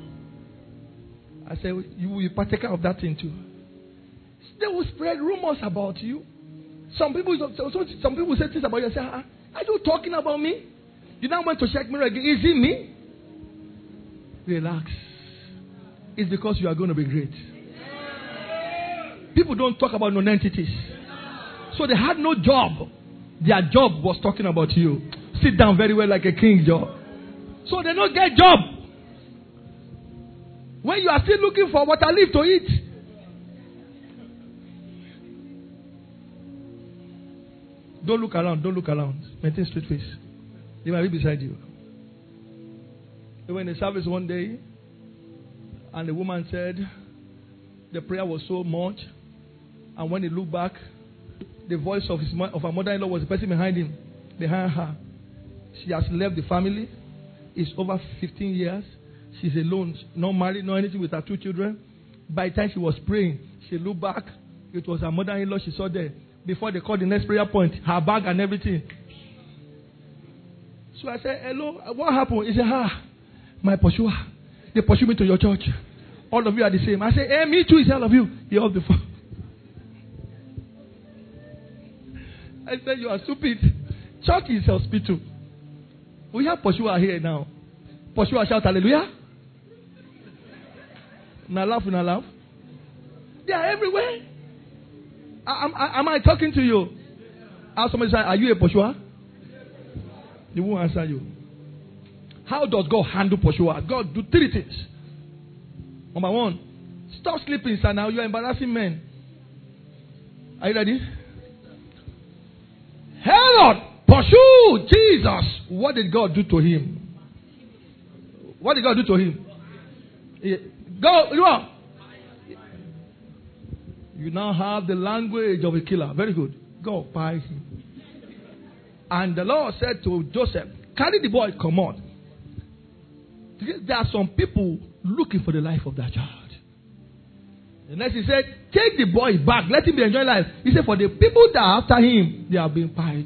[SPEAKER 2] I said, you will be partaker of that thing too. They will spread rumors about you. Some people, some people say things about you. I say, ah, are you talking about me? You now went to check me again. Is it me? Relax. It's because you are going to be great. People don't talk about non-entities. So they had no job. Their job was talking about you. Sit down very well like a king, Joe. So they don't get job. When you are still looking for water leaf to eat. Don't look around. Don't look around. Maintain straight face. They might be beside you. They were in the service one day, and the woman said the prayer was so much, and when he looked back, the voice of his of her mother-in-law was the person behind him, behind her. She has left the family. It's over fifteen years. She's alone, not married, not anything with her two children. By the time she was praying, she looked back. It was her mother-in-law she saw there. Before they called the next prayer point, her bag and everything. So I said, hello, what happened? He said, ah, my pursuer. They pursue me to your church. All of you are the same. I say, hey, me too is all of you. You're all the four. I said, you are stupid. Church is hospital. We have pursuer here now. Pursuer shout hallelujah. Now laugh, now laugh. They are everywhere. Am, am I talking to you? Ask somebody say, are you a pursuer? They won't answer you. How does God handle pursuer? God do three things. Number one, stop sleeping, sir. Now you are embarrassing men. Are you ready? Herod pursue Jesus. What did God do to him? What did God do to him? Go, you know. You now have the language of a killer. Very good. Go, buy him. And the Lord said to Joseph, carry the boy, come on. There are some people looking for the life of that child. The next he said, take the boy back. Let him be enjoying life. He said, for the people that are after him, they are being pied.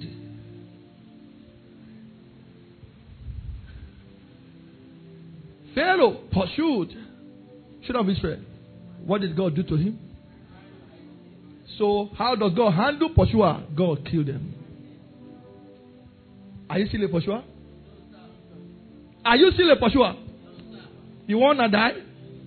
[SPEAKER 2] Pharaoh pursued children of Israel. What did God do to him? So, how does God handle pursuer? God killed them. Are you still a pursuer? Are you still a pursuer? You want to die?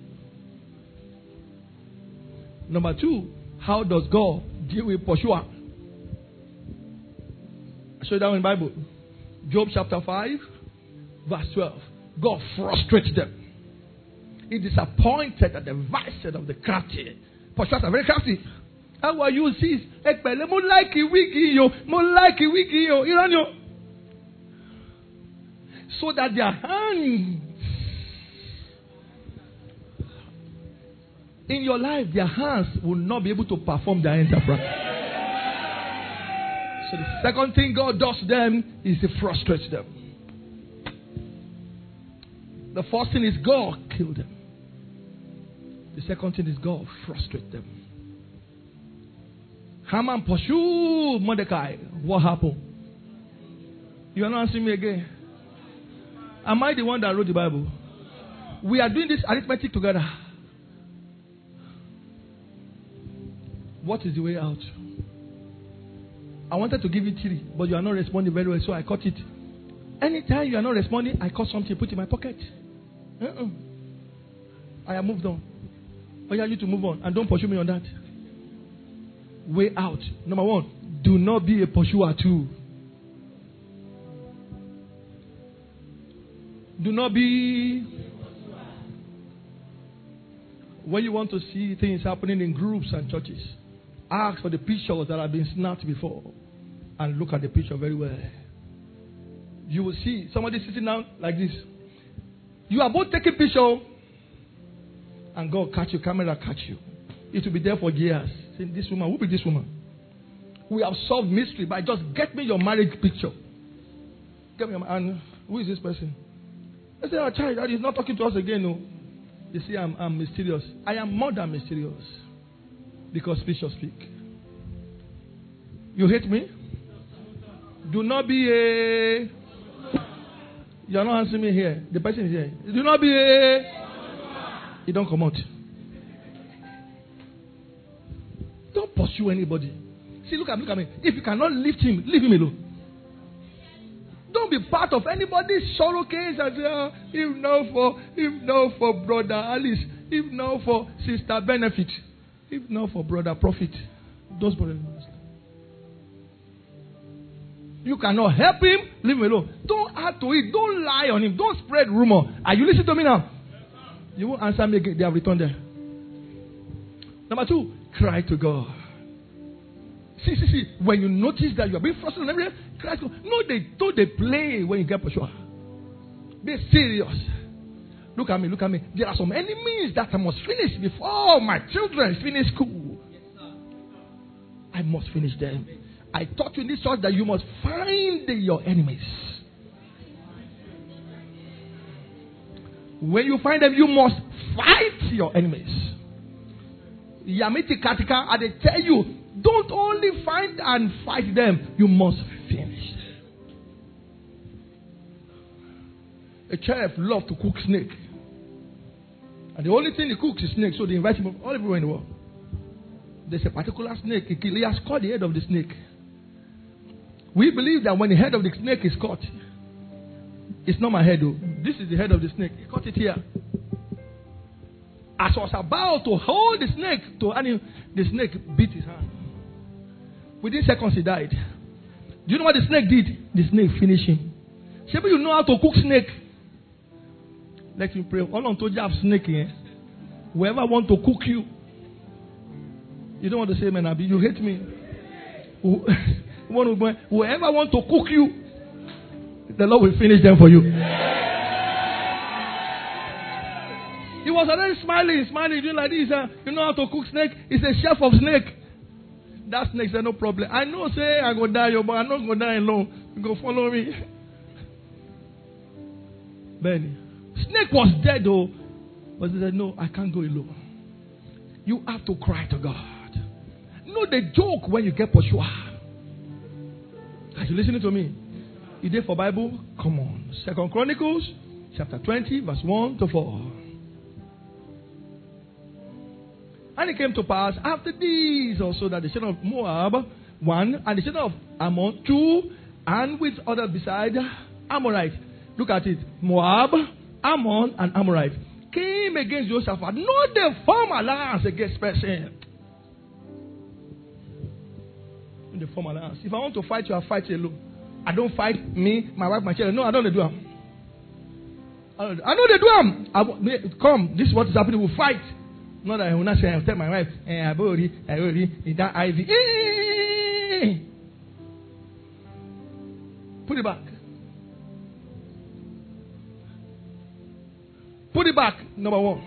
[SPEAKER 2] Number two, how does God deal with pursuer? I show you that in the Bible. Job chapter five, verse twelve. God frustrates them. He disappointed at the vices of the crafty. Pursuers are very crafty. How are you, sis? Mo like a wiki yo, mo like a wiki yo. You know, so that their hands in your life, their hands will not be able to perform their enterprise. So the second thing God does to them is He frustrates them. The first thing is God killed them. The second thing is God frustrates them. Haman pursued Mordecai. What happened? You are not answering me again. Am I the one that wrote the Bible? We are doing this arithmetic together. What is the way out? I wanted to give you three, but you are not responding very well, so I cut it. Anytime you are not responding, I cut something, put in my pocket. Uh-uh. I have moved on. I want you to move on and don't pursue me on that. Way out. Number one, do not be a pursuer too. Do not be. When you want to see things happening in groups and churches, ask for the pictures that have been snapped before and look at the picture very well. You will see somebody sitting down like this. You are both taking picture and God catch you, camera catch you. It will be there for years. Saying, this woman, who be this woman? We have solved mystery by just get me your marriage picture. Get me your, and who is this person? I say, our child, that is not talking to us again. No. You see, I'm, I'm mysterious. I am more than mysterious. Because pictures speak. You hate me? Do not be a... You are not answering me here. The person is here. Do not be a... You don't come out. Don't pursue anybody. See, look at me, look at me. If you cannot lift him, leave him alone. Don't be part of anybody's sorrow case and say, oh, if not for, if not for brother Alice, if not for sister Benefit, if not for brother Profit. Those brothers. You cannot help him, leave him alone. Don't add to it. Don't lie on him. Don't spread rumor. Are you listening to me now? You won't answer me again. They have returned there. Number two, cry to God. See, see, see. When you notice that you are being frustrated and everything, cry to God. No, they don't they play when you get pursued. Be serious. Look at me, look at me. There are some enemies that I must finish before my children finish school. I must finish them. I taught you in this church that you must find your enemies. When you find them, you must fight your enemies. Yamiti Katika, and they tell you, don't only find and fight them, you must finish them. A chef loves to cook snake. And the only thing he cooks is snake, so they invite him all everywhere in the world. There's a particular snake. He has caught the head of the snake. We believe that when the head of the snake is caught, it's not my head though. This is the head of the snake. He caught it here. As I was about to hold the snake, to the snake beat his hand. Within seconds he died. Do you know what the snake did? The snake finished him. Maybe you know how to cook snake. Let me pray. All on told you have snake here. Whoever want to cook you. You don't want to say amen, Abi. You hate me. Whoever want to cook you, the Lord will finish them for you. He was already smiling, smiling, doing like this. Uh, you know how to cook snake? He's a chef of snake. That snake said, no problem. I know, say, I go die, but I'm not going to die alone. You go follow me. Benny. Snake was dead, though. But he said, no, I can't go alone. You have to cry to God. No, the joke when you get pursued. Are you listening to me? You there for Bible? Come on. Second Chronicles, chapter twenty, verse one to four. And it came to pass after these also that the children of Moab, one, and the children of Ammon, two, and with others beside Amorite. Look at it. Moab, Ammon, and Amorite came against Jehoshaphat. Not the form alliance against person. The form alliance. If I want to fight you, I fight you alone. I don't fight me, my wife, my children. No, I don't do them. I know they do them. Come, this is what is happening. We'll fight. Not that I will not say, I'll tell my wife, eh, I've already, I already, in that I V. Put it back. Put it back. Number one.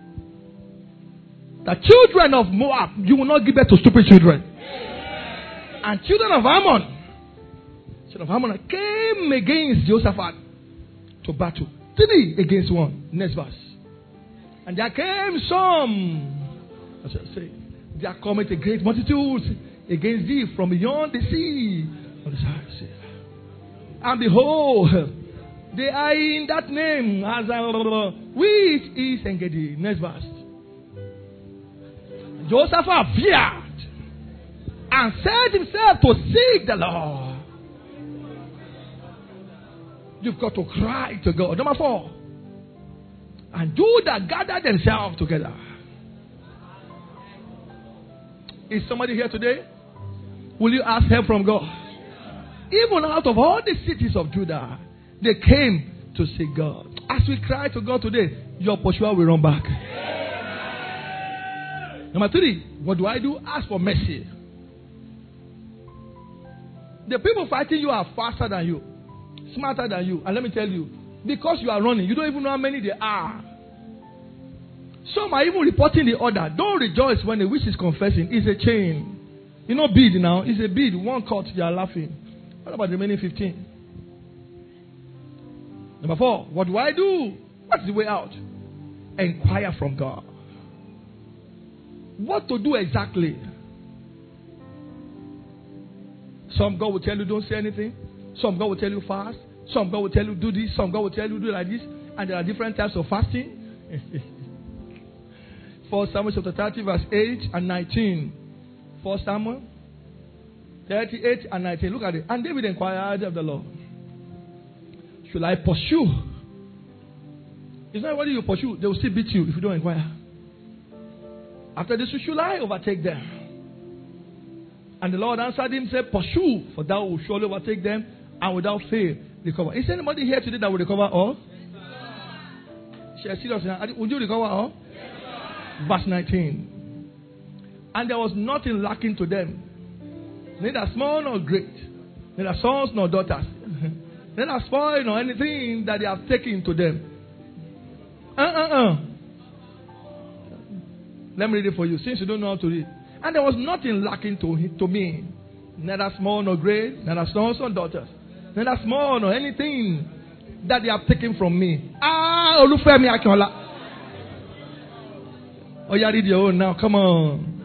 [SPEAKER 2] The children of Moab, you will not give birth to stupid children. And children of Ammon, children of Ammon came against Jehoshaphat to battle. Three against one. Next verse. And there came some, I shall say, there cometh a great multitude against thee from beyond the sea. And behold, they are in that name as a, which is Engedi. Next verse. Jehoshaphat feared and set himself to seek the Lord. You've got to cry to God. Number four. And Judah gathered themselves together. Is somebody here today? Will you ask help from God? Even out of all the cities of Judah, they came to seek God. As we cry to God today, your pursuer will run back. Number three, what do I do? Ask for mercy. The people fighting you are faster than you, smarter than you. And let me tell you, because you are running, you don't even know how many there are. Some are even reporting the order. Don't rejoice when a witch is confessing. It's a chain. You know bead now. It's a bead. One cut, you are laughing. What about the remaining fifteen? Number four, what do I do? What's the way out? Inquire from God. What to do exactly? Some God will tell you don't say anything. Some God will tell you fast. Some God will tell you do this. Some God will tell you do like this. And there are different types of fasting. First Samuel chapter thirty verse eight and nineteen. First Samuel thirty-eight and nineteen. Look at it. And David inquired of the Lord, should I pursue? It's not whether you pursue. They will still beat you if you don't inquire. After this, should I overtake them? And the Lord answered him, said, pursue, for thou wilt surely overtake them, and without fail recover. Is there anybody here today that will recover all? Yes, seriously, would you recover all? Yes, verse nineteen. And there was nothing lacking to them, neither small nor great, neither sons nor daughters, neither spoil nor anything that they have taken to them. Uh uh uh. Let me read it for you, since you don't know how to read. And there was nothing lacking to, to me, neither small nor great, neither sons nor daughters, neither small nor anything that they have taken from me. Ah, Olufemi Akinola. Oh, yeah, read your own now. Come on.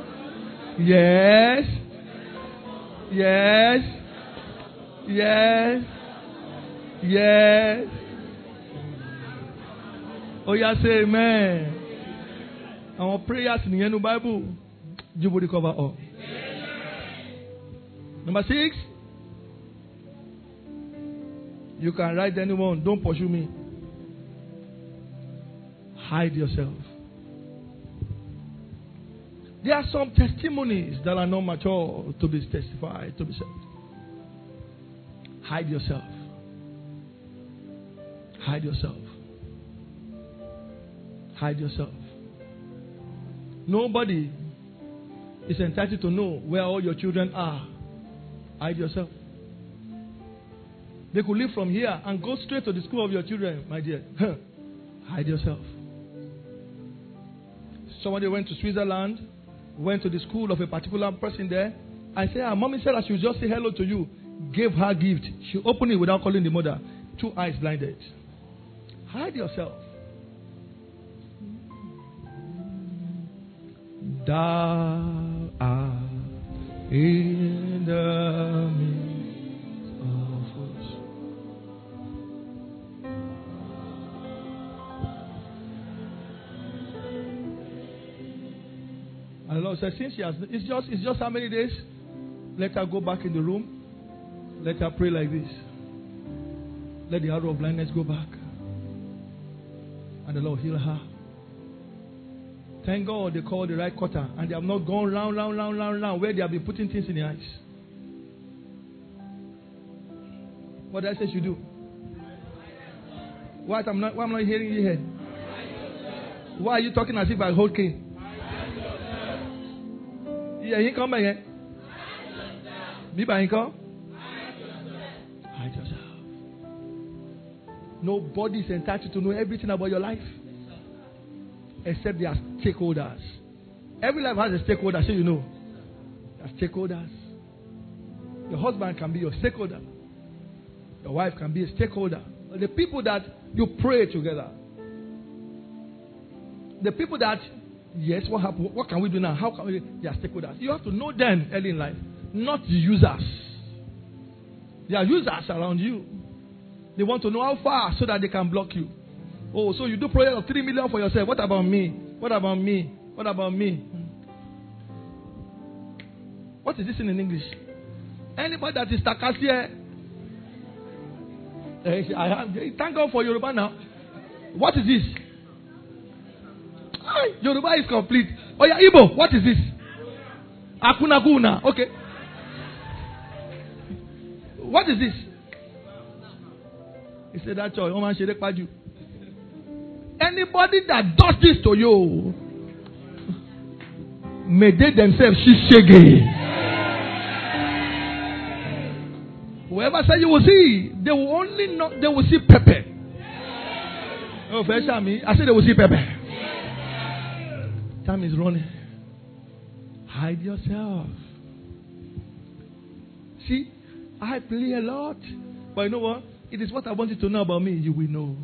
[SPEAKER 2] Yes. Yes. Yes. Yes. Oh, yeah, say amen. Our prayers in the Bible, you will recover all. Number six, you can write anyone, don't pursue me. Hide yourself. There are some testimonies that are not mature to be testified, to be said. Hide yourself. Hide yourself. Hide yourself. Nobody is entitled to know where all your children are. Hide yourself. They could leave from here and go straight to the school of your children, my dear. Hide yourself. Somebody went to Switzerland, went to the school of a particular person there. I said, ah, mommy said I should just say hello to you. Gave her gift. She opened it without calling the mother. Two eyes blinded. Hide yourself. Thou art in the midst of us. And the Lord said, since she has, it's just, it's just how many days? Let her go back in the room. Let her pray like this. Let the arrow of blindness go back. And the Lord heal her. Thank God they called the right quarter and they have not gone round, round, round, round, round where they have been putting things in the eyes. What did I say you do? What I'm not, why am I not hearing you here? Why are you talking as if I hold king? Yeah, he come back here. Me by come. Hide yourself. Nobody is entitled to know everything about your life. Except their stakeholders. Every life has a stakeholder, so you know. There are stakeholders. Your husband can be your stakeholder. Your wife can be a stakeholder. The people that you pray together. The people that, yes, what happened? What can we do now? How can we? They are stakeholders. You have to know them early in life, not the users. They are users around you. They want to know how far so that they can block you. Oh, so you do project of three million for yourself. What about me? What about me? What about me? What is this in English? Anybody that is Takasia? I have, thank God for Yoruba now. What is this? Yoruba is complete. Oh yeah, Igbo. What is this? Akunaguna. Okay. What is this? He said that choice. Anybody that does this to you, may they themselves shishege. Whoever said you will see, they will only not, they will see pepper. Oh, fresh me. I said they will see pepper. Time is running. Hide yourself. See, I play a lot, but you know what? It is what I want you to know about me. You will know.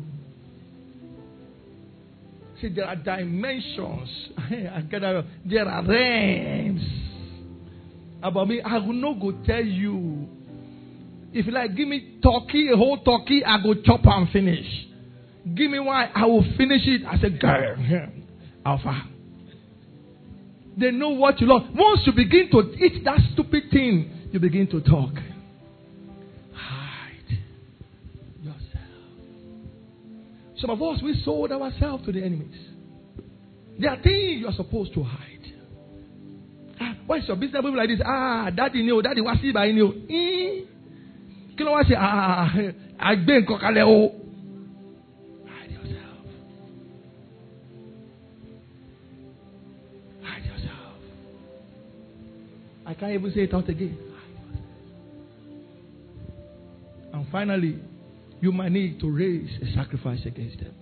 [SPEAKER 2] See, there are dimensions. There are realms about me. I will not go tell you. If you like, give me turkey, a whole turkey, I go chop and finish. Give me one, I will finish it. I said, girl, Alpha. They know what you love. Once you begin to eat that stupid thing, you begin to talk. Hide yourself. Some of us, we sold ourselves to the enemies. There are things you are supposed to hide. Ah, why is your business moving like this? Ah, daddy knew, daddy was see by knew. Eh? You know what I say? Ah, I've been kokaleo. Hide yourself. Hide yourself. I can't even say it out again. And finally, you might need to raise a sacrifice against them.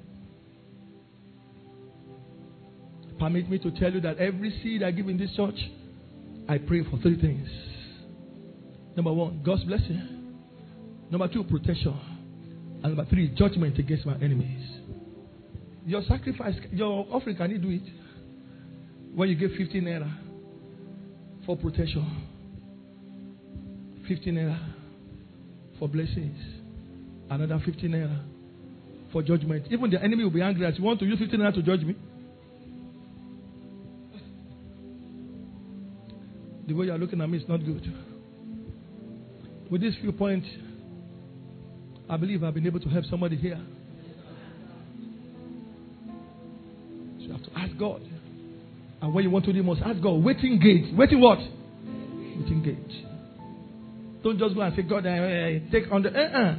[SPEAKER 2] Permit me to tell you that every seed I give in this church, I pray for three things. Number one, God's blessing. Number two, protection. And number three, judgment against my enemies. Your sacrifice, your offering, can you do it? When you give fifteen naira for protection, fifteen naira for blessings, another fifteen naira for judgment. Even the enemy will be angry as you want to use fifteen naira to judge me. The way you are looking at me is not good. With these few points, I believe I've been able to help somebody here. So you have to ask God. And when you want to do, you must ask God. Waiting gate. Waiting what? Waiting gate. Don't just go and say, God, uh, take on the... Uh-uh.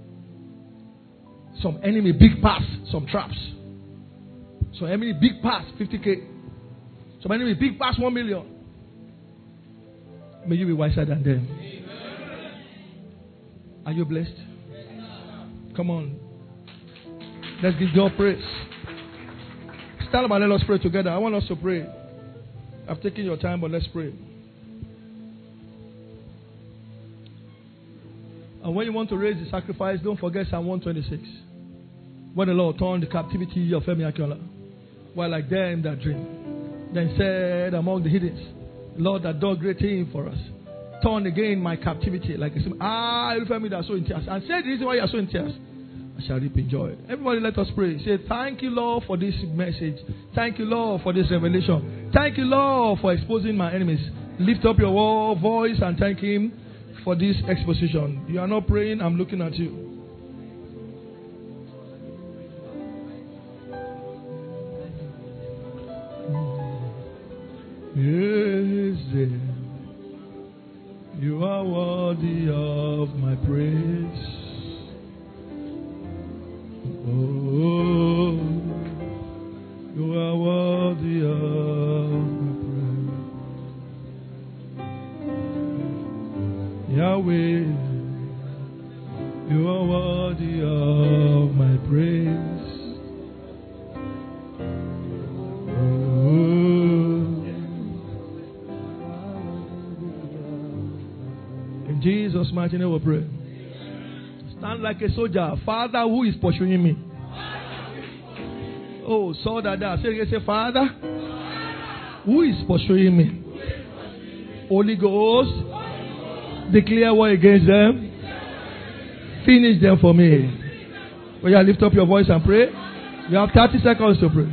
[SPEAKER 2] Some enemy, big pass, some traps. Some enemy, big pass, fifty K. Some enemy, big pass, one million. May you be wiser than them. Amen. Are you blessed? Come on. Let's give God praise. Stand up and let us pray together. I want us to pray. I've taken your time, but let's pray. And when you want to raise the sacrifice, don't forget Psalm one twenty-six. When the Lord turned the captivity of Femi Akinola, while like them that dream, then said among the heathens, Lord that does great things for us, turn again my captivity. Like I said, ah, you Femi that are so in tears. And say the reason why you are so in tears, I shall reap in joy. Everybody let us pray. Say, thank you, Lord, for this message. Thank you, Lord, for this revelation. Thank you, Lord, for exposing my enemies. Lift up your voice and thank Him for this exposition. You are not praying, I'm looking at you. Yes, you are worthy of my praise. Oh, you are worthy of my praise. Yahweh, you are worthy of my praise. Oh, in Jesus' mighty name we pray. Stand like a soldier. Father, who is pursuing me? Oh, so that that. Say, say, Father, who is pursuing me? Holy Ghost, declare war against them. Finish them for me. Will you lift up your voice and pray? You have thirty seconds to pray.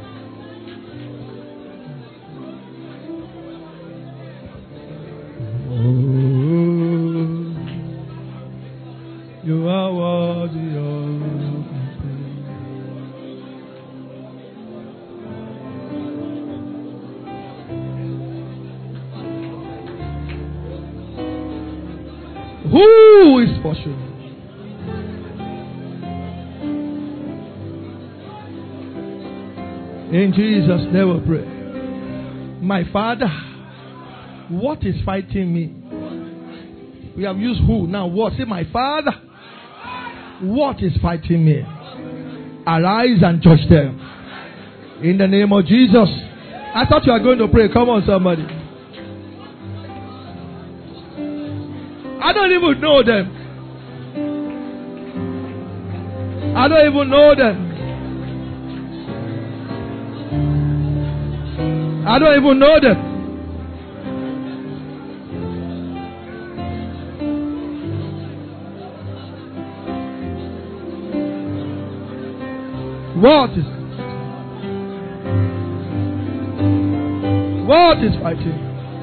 [SPEAKER 2] You are worthy of my praise. Who is pursuing? In Jesus' name we pray. My Father, what is fighting me? We have used who. Now what? Say, my Father, what is fighting me? Arise and judge them. In the name of Jesus. I thought you were going to pray. Come on, somebody. I don't even know them. I don't even know them. I don't even know them. What is What is fighting?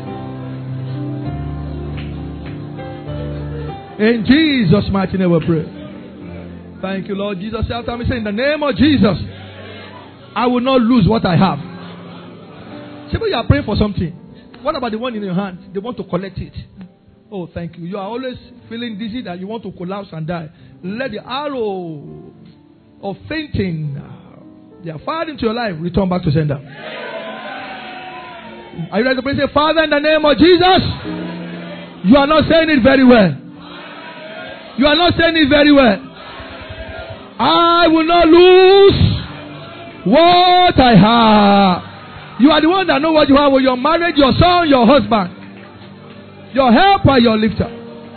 [SPEAKER 2] In Jesus' mighty name we pray. Thank you, Lord Jesus. After me say, in the name of Jesus, I will not lose what I have. Say, you are praying for something. What about the one in your hand? They want to collect it. Oh, thank you. You are always feeling dizzy that you want to collapse and die. Let the arrow of fainting they are fired into your life, return back to sender. Are you ready to pray? Say, Father, in the name of Jesus, you are not saying it very well. You are not saying it very well. I will not lose what I have. You are the one that know what you have with your marriage, your son, your husband, your helper, your lifter.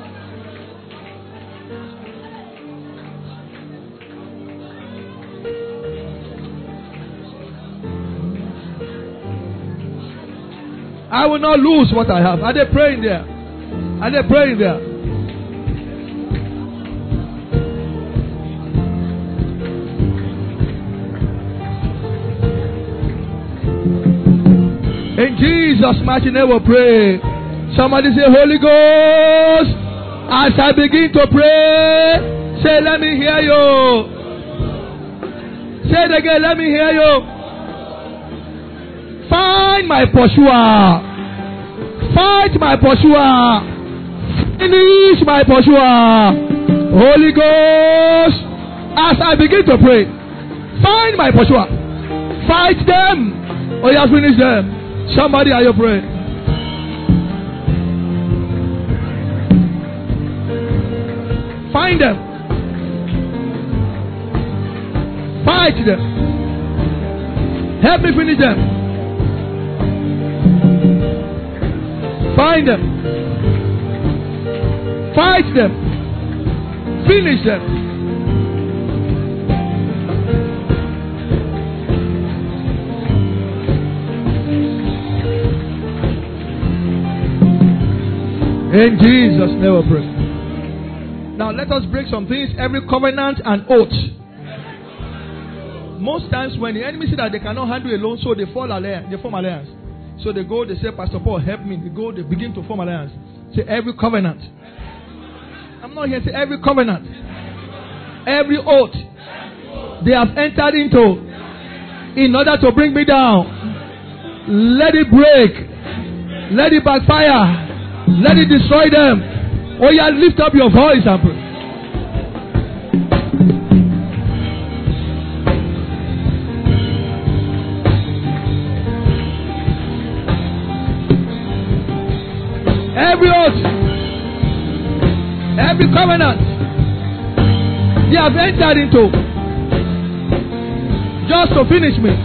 [SPEAKER 2] I will not lose what I have. Are they praying there? Are they praying there? Jesus' mighty name we pray. Somebody say, Holy Ghost, as I begin to pray, say, let me hear you. Say it again, let me hear you. Find my pursuer. Fight my pursuer. Finish my pursuer. Holy Ghost, as I begin to pray, find my pursuer. Fight them. Oh, you have finished them. Somebody, are you praying? Find them. Fight them. Help me finish them. Find them. Fight them. Finish them. In Jesus' name we pray. Now let us break some things. Every covenant and oath. Most times when the enemy see that they cannot handle alone, so they fall alliance, they form alliance. So they go, they say, Pastor Paul, help me. They go, they begin to form alliance. Say every covenant. I'm not here to say every covenant. Every oath they have entered into in order to bring me down. Let it break. Let it backfire. Let it destroy them. Oh yeah, lift up your voice and pray. Every oath, every covenant they have entered into just to finish me.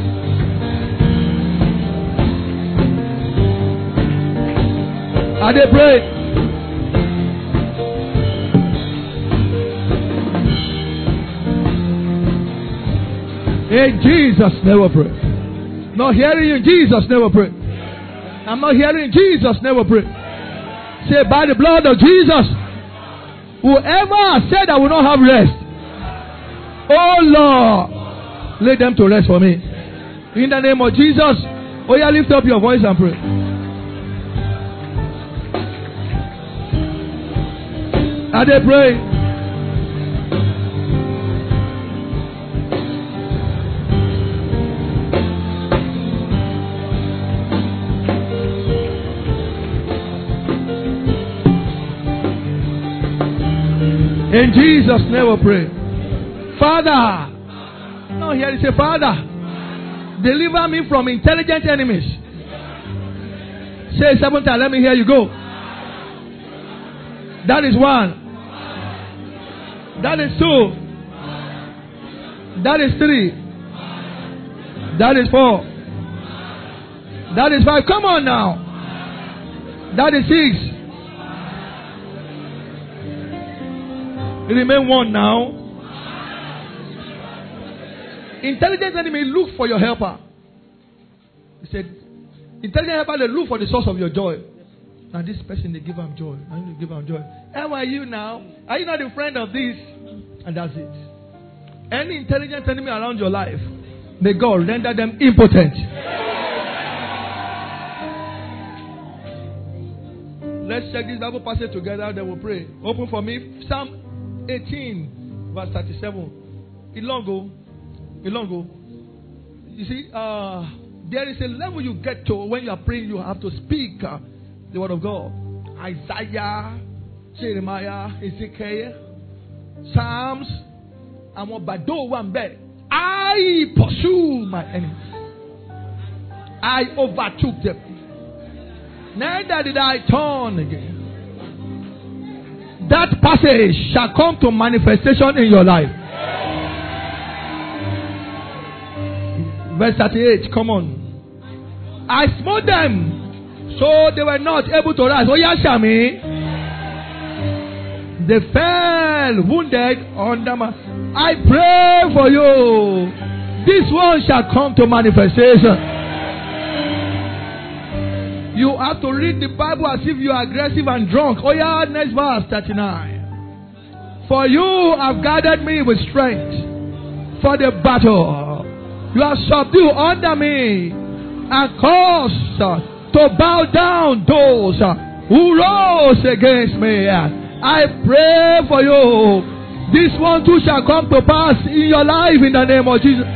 [SPEAKER 2] And they pray. In Jesus' name we pray. Not hearing you in Jesus' name we pray. I'm not hearing in Jesus' name we pray. Say, by the blood of Jesus, whoever said I will not have rest, oh Lord, lay them to rest for me. In the name of Jesus, oh yeah, lift up your voice and pray. And they pray. In Jesus' name we pray. Father, no, here it say, Father, deliver me from intelligent enemies. Say it seven times. Let me hear you go. That is one. That is two. That is three. That is four. That is five. Come on now. That is six. Remain one now. Intelligent enemy, look for your helper. He said, intelligent helper, they look for the source of your joy. Now this person, they give him joy. I need to give him joy. How are you now? Are you not a friend of this? And that's it. Any intelligent enemy around your life, may God render them impotent. Let's check this Bible passage together, then we'll pray. Open for me. Psalm eighteen, verse thirty-seven. Ilongo. Ilongo. You see, uh, there is a level you get to when you are praying, you have to speak uh, the word of God. Isaiah, Jeremiah, Ezekiel, Psalms, and what Bado one bed. I pursue my enemies. I overtook them. Neither did I turn again. That passage shall come to manifestation in your life. Verse thirty-eight, come on. I smote them, so they were not able to rise. Oh, Yashami. They fell wounded under my. I pray for you. This one shall come to manifestation. You have to read the Bible as if you are aggressive and drunk. Oh yeah, next verse thirty-nine. For you have gathered me with strength for the battle. You have subdued under me and caused to bow down those uh, who rose against me. I pray for you. This one too shall come to pass in your life in the name of Jesus.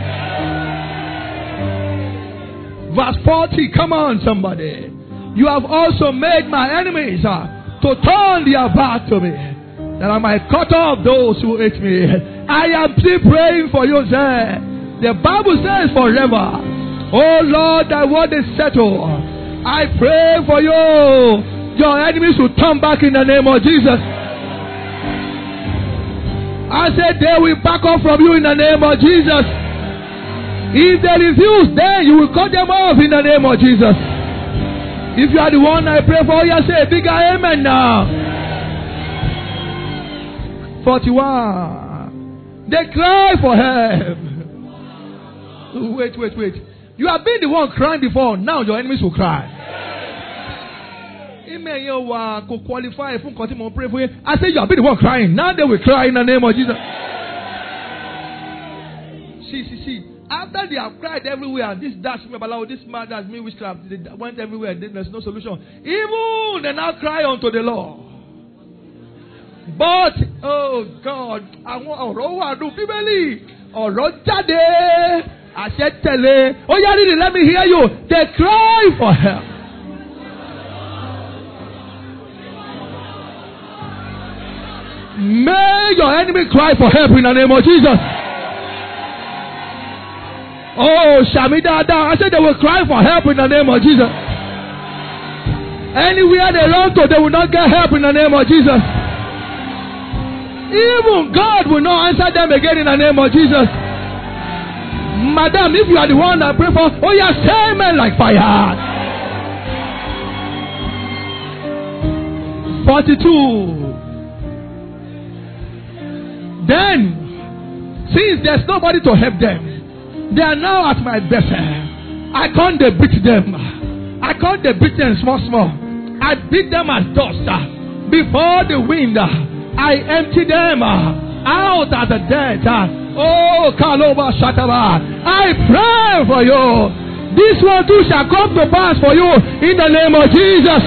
[SPEAKER 2] Verse forty, come on somebody. You have also made my enemies uh, to turn their back to me, that I might cut off those who hate me. I am still praying for you, sir. The Bible says forever. Oh Lord, thy word is settled. I pray for you. Your enemies will turn back in the name of Jesus. I said they will back off from you in the name of Jesus. If they refuse, then you will cut them off in the name of Jesus. If you are the one I pray for, you say a bigger amen now. forty-one. They cry for help. Wait, wait, wait. You have been the one crying before. Now your enemies will cry. Amen. You could qualify for pray for you. I say you have been the one crying. Now they will cry in the name of Jesus. See, see, see. After they have cried everywhere, this that's me, this man, that's me, witchcraft, they went everywhere, then there's no solution. Even they now cry unto the Lord. But, oh God, I want ọ̀rọ̀ wà nù Bíbélì, ọ̀rọ̀ jáde, àṣẹ tẹ̀lé. Oh yeah, really, let me hear you. They cry for help. May your enemy cry for help in the name of Jesus. Oh, Shamidada, I said they will cry for help in the name of Jesus. Anywhere they run to, they will not get help in the name of Jesus. Even God will not answer them again in the name of Jesus. Madam, if you are the one I pray for, oh yeah, say amen like fire. forty-two. Then, since there's nobody to help them, they are now at my best. I can't they beat them. I can't they beat them small, small. I beat them as dust. Before the wind, I empty them out as a dead. Oh, Kaloba Shataba. I pray for you. This one too shall come to pass for you in the name of Jesus.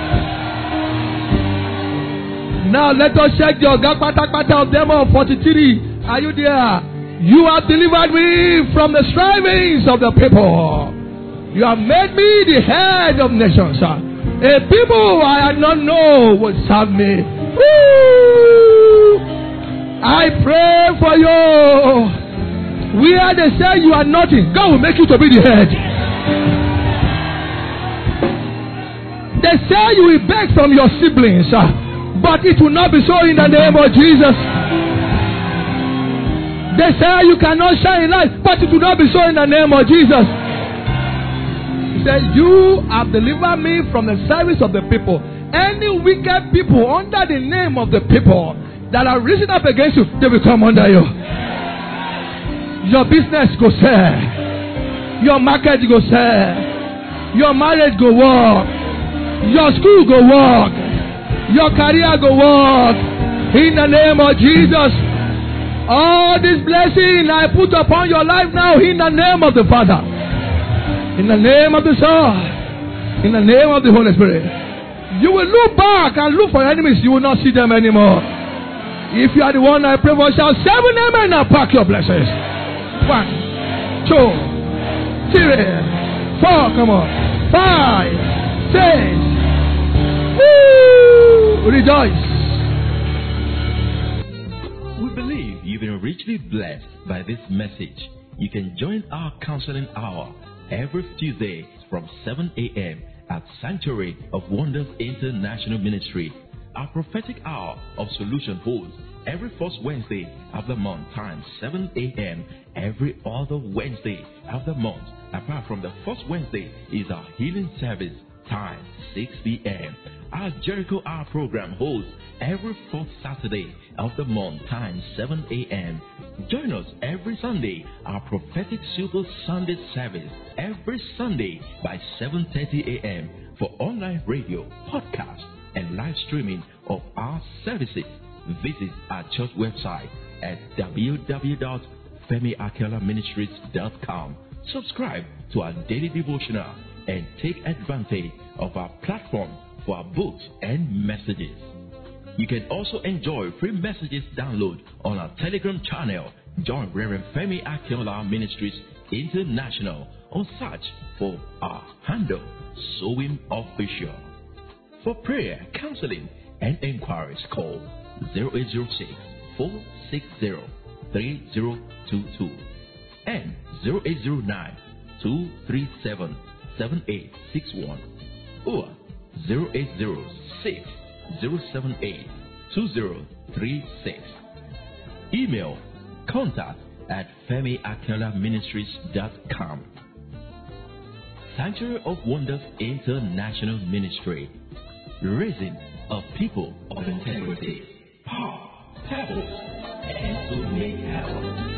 [SPEAKER 2] Now let us check your Gakpata of them of forty-three. Are you there? You have delivered me from the strivings of the people. You have made me the head of nations. A people I had not known would serve me. Woo! I pray for you. Where they say you are nothing, God will make you to be the head. They say you will beg from your siblings, but it will not be so in the name of Jesus. They say you cannot shine in light, but it will not be so in the name of Jesus. He said, you have delivered me from the service of the people. Any wicked people under the name of the people that are risen up against you, they will come under you. Your business go sell. Your market go sell. Your marriage go work. Your school go work. Your career go work. In the name of Jesus. All this blessing I put upon your life now in the name of the Father, in the name of the Son, in the name of the Holy Spirit. You will look back and look for enemies. You will not see them anymore. If you are the one I pray for, shout seven amen and pack your blessings. One, two, three, four, come on, five, six. Woo! Rejoice.
[SPEAKER 1] You've been richly blessed by this message. You can join our counseling hour every Tuesday from seven a.m. at Sanctuary of Wonders International Ministry. Our prophetic hour of solution holds every first Wednesday of the month, time seven a.m. every other Wednesday of the month. Apart from the first Wednesday is our healing service, time six p.m. Our Jericho Hour program holds every fourth Saturday of the month, time seven a.m. Join us every Sunday, our prophetic Super Sunday service, every Sunday by seven thirty a.m. for online radio, podcast, and live streaming of our services. Visit our church website at w w w dot femi akela ministries dot com. Subscribe to our daily devotional and take advantage of our platform for our books and messages. You can also enjoy free messages download on our Telegram channel. Join Reverend Femi Akinola Ministries International or search for our handle, Sowing Official. For prayer, counseling, and inquiries, call zero eight zero six, four six zero, three zero two two and zero eight zero nine, two three seven, seven eight six one or zero eight zero six, zero seven eight, two zero three six. Email contact at femi akinola ministries dot com. Sanctuary of Wonders International Ministry, raising a people of integrity, power, purpose, and to make heaven.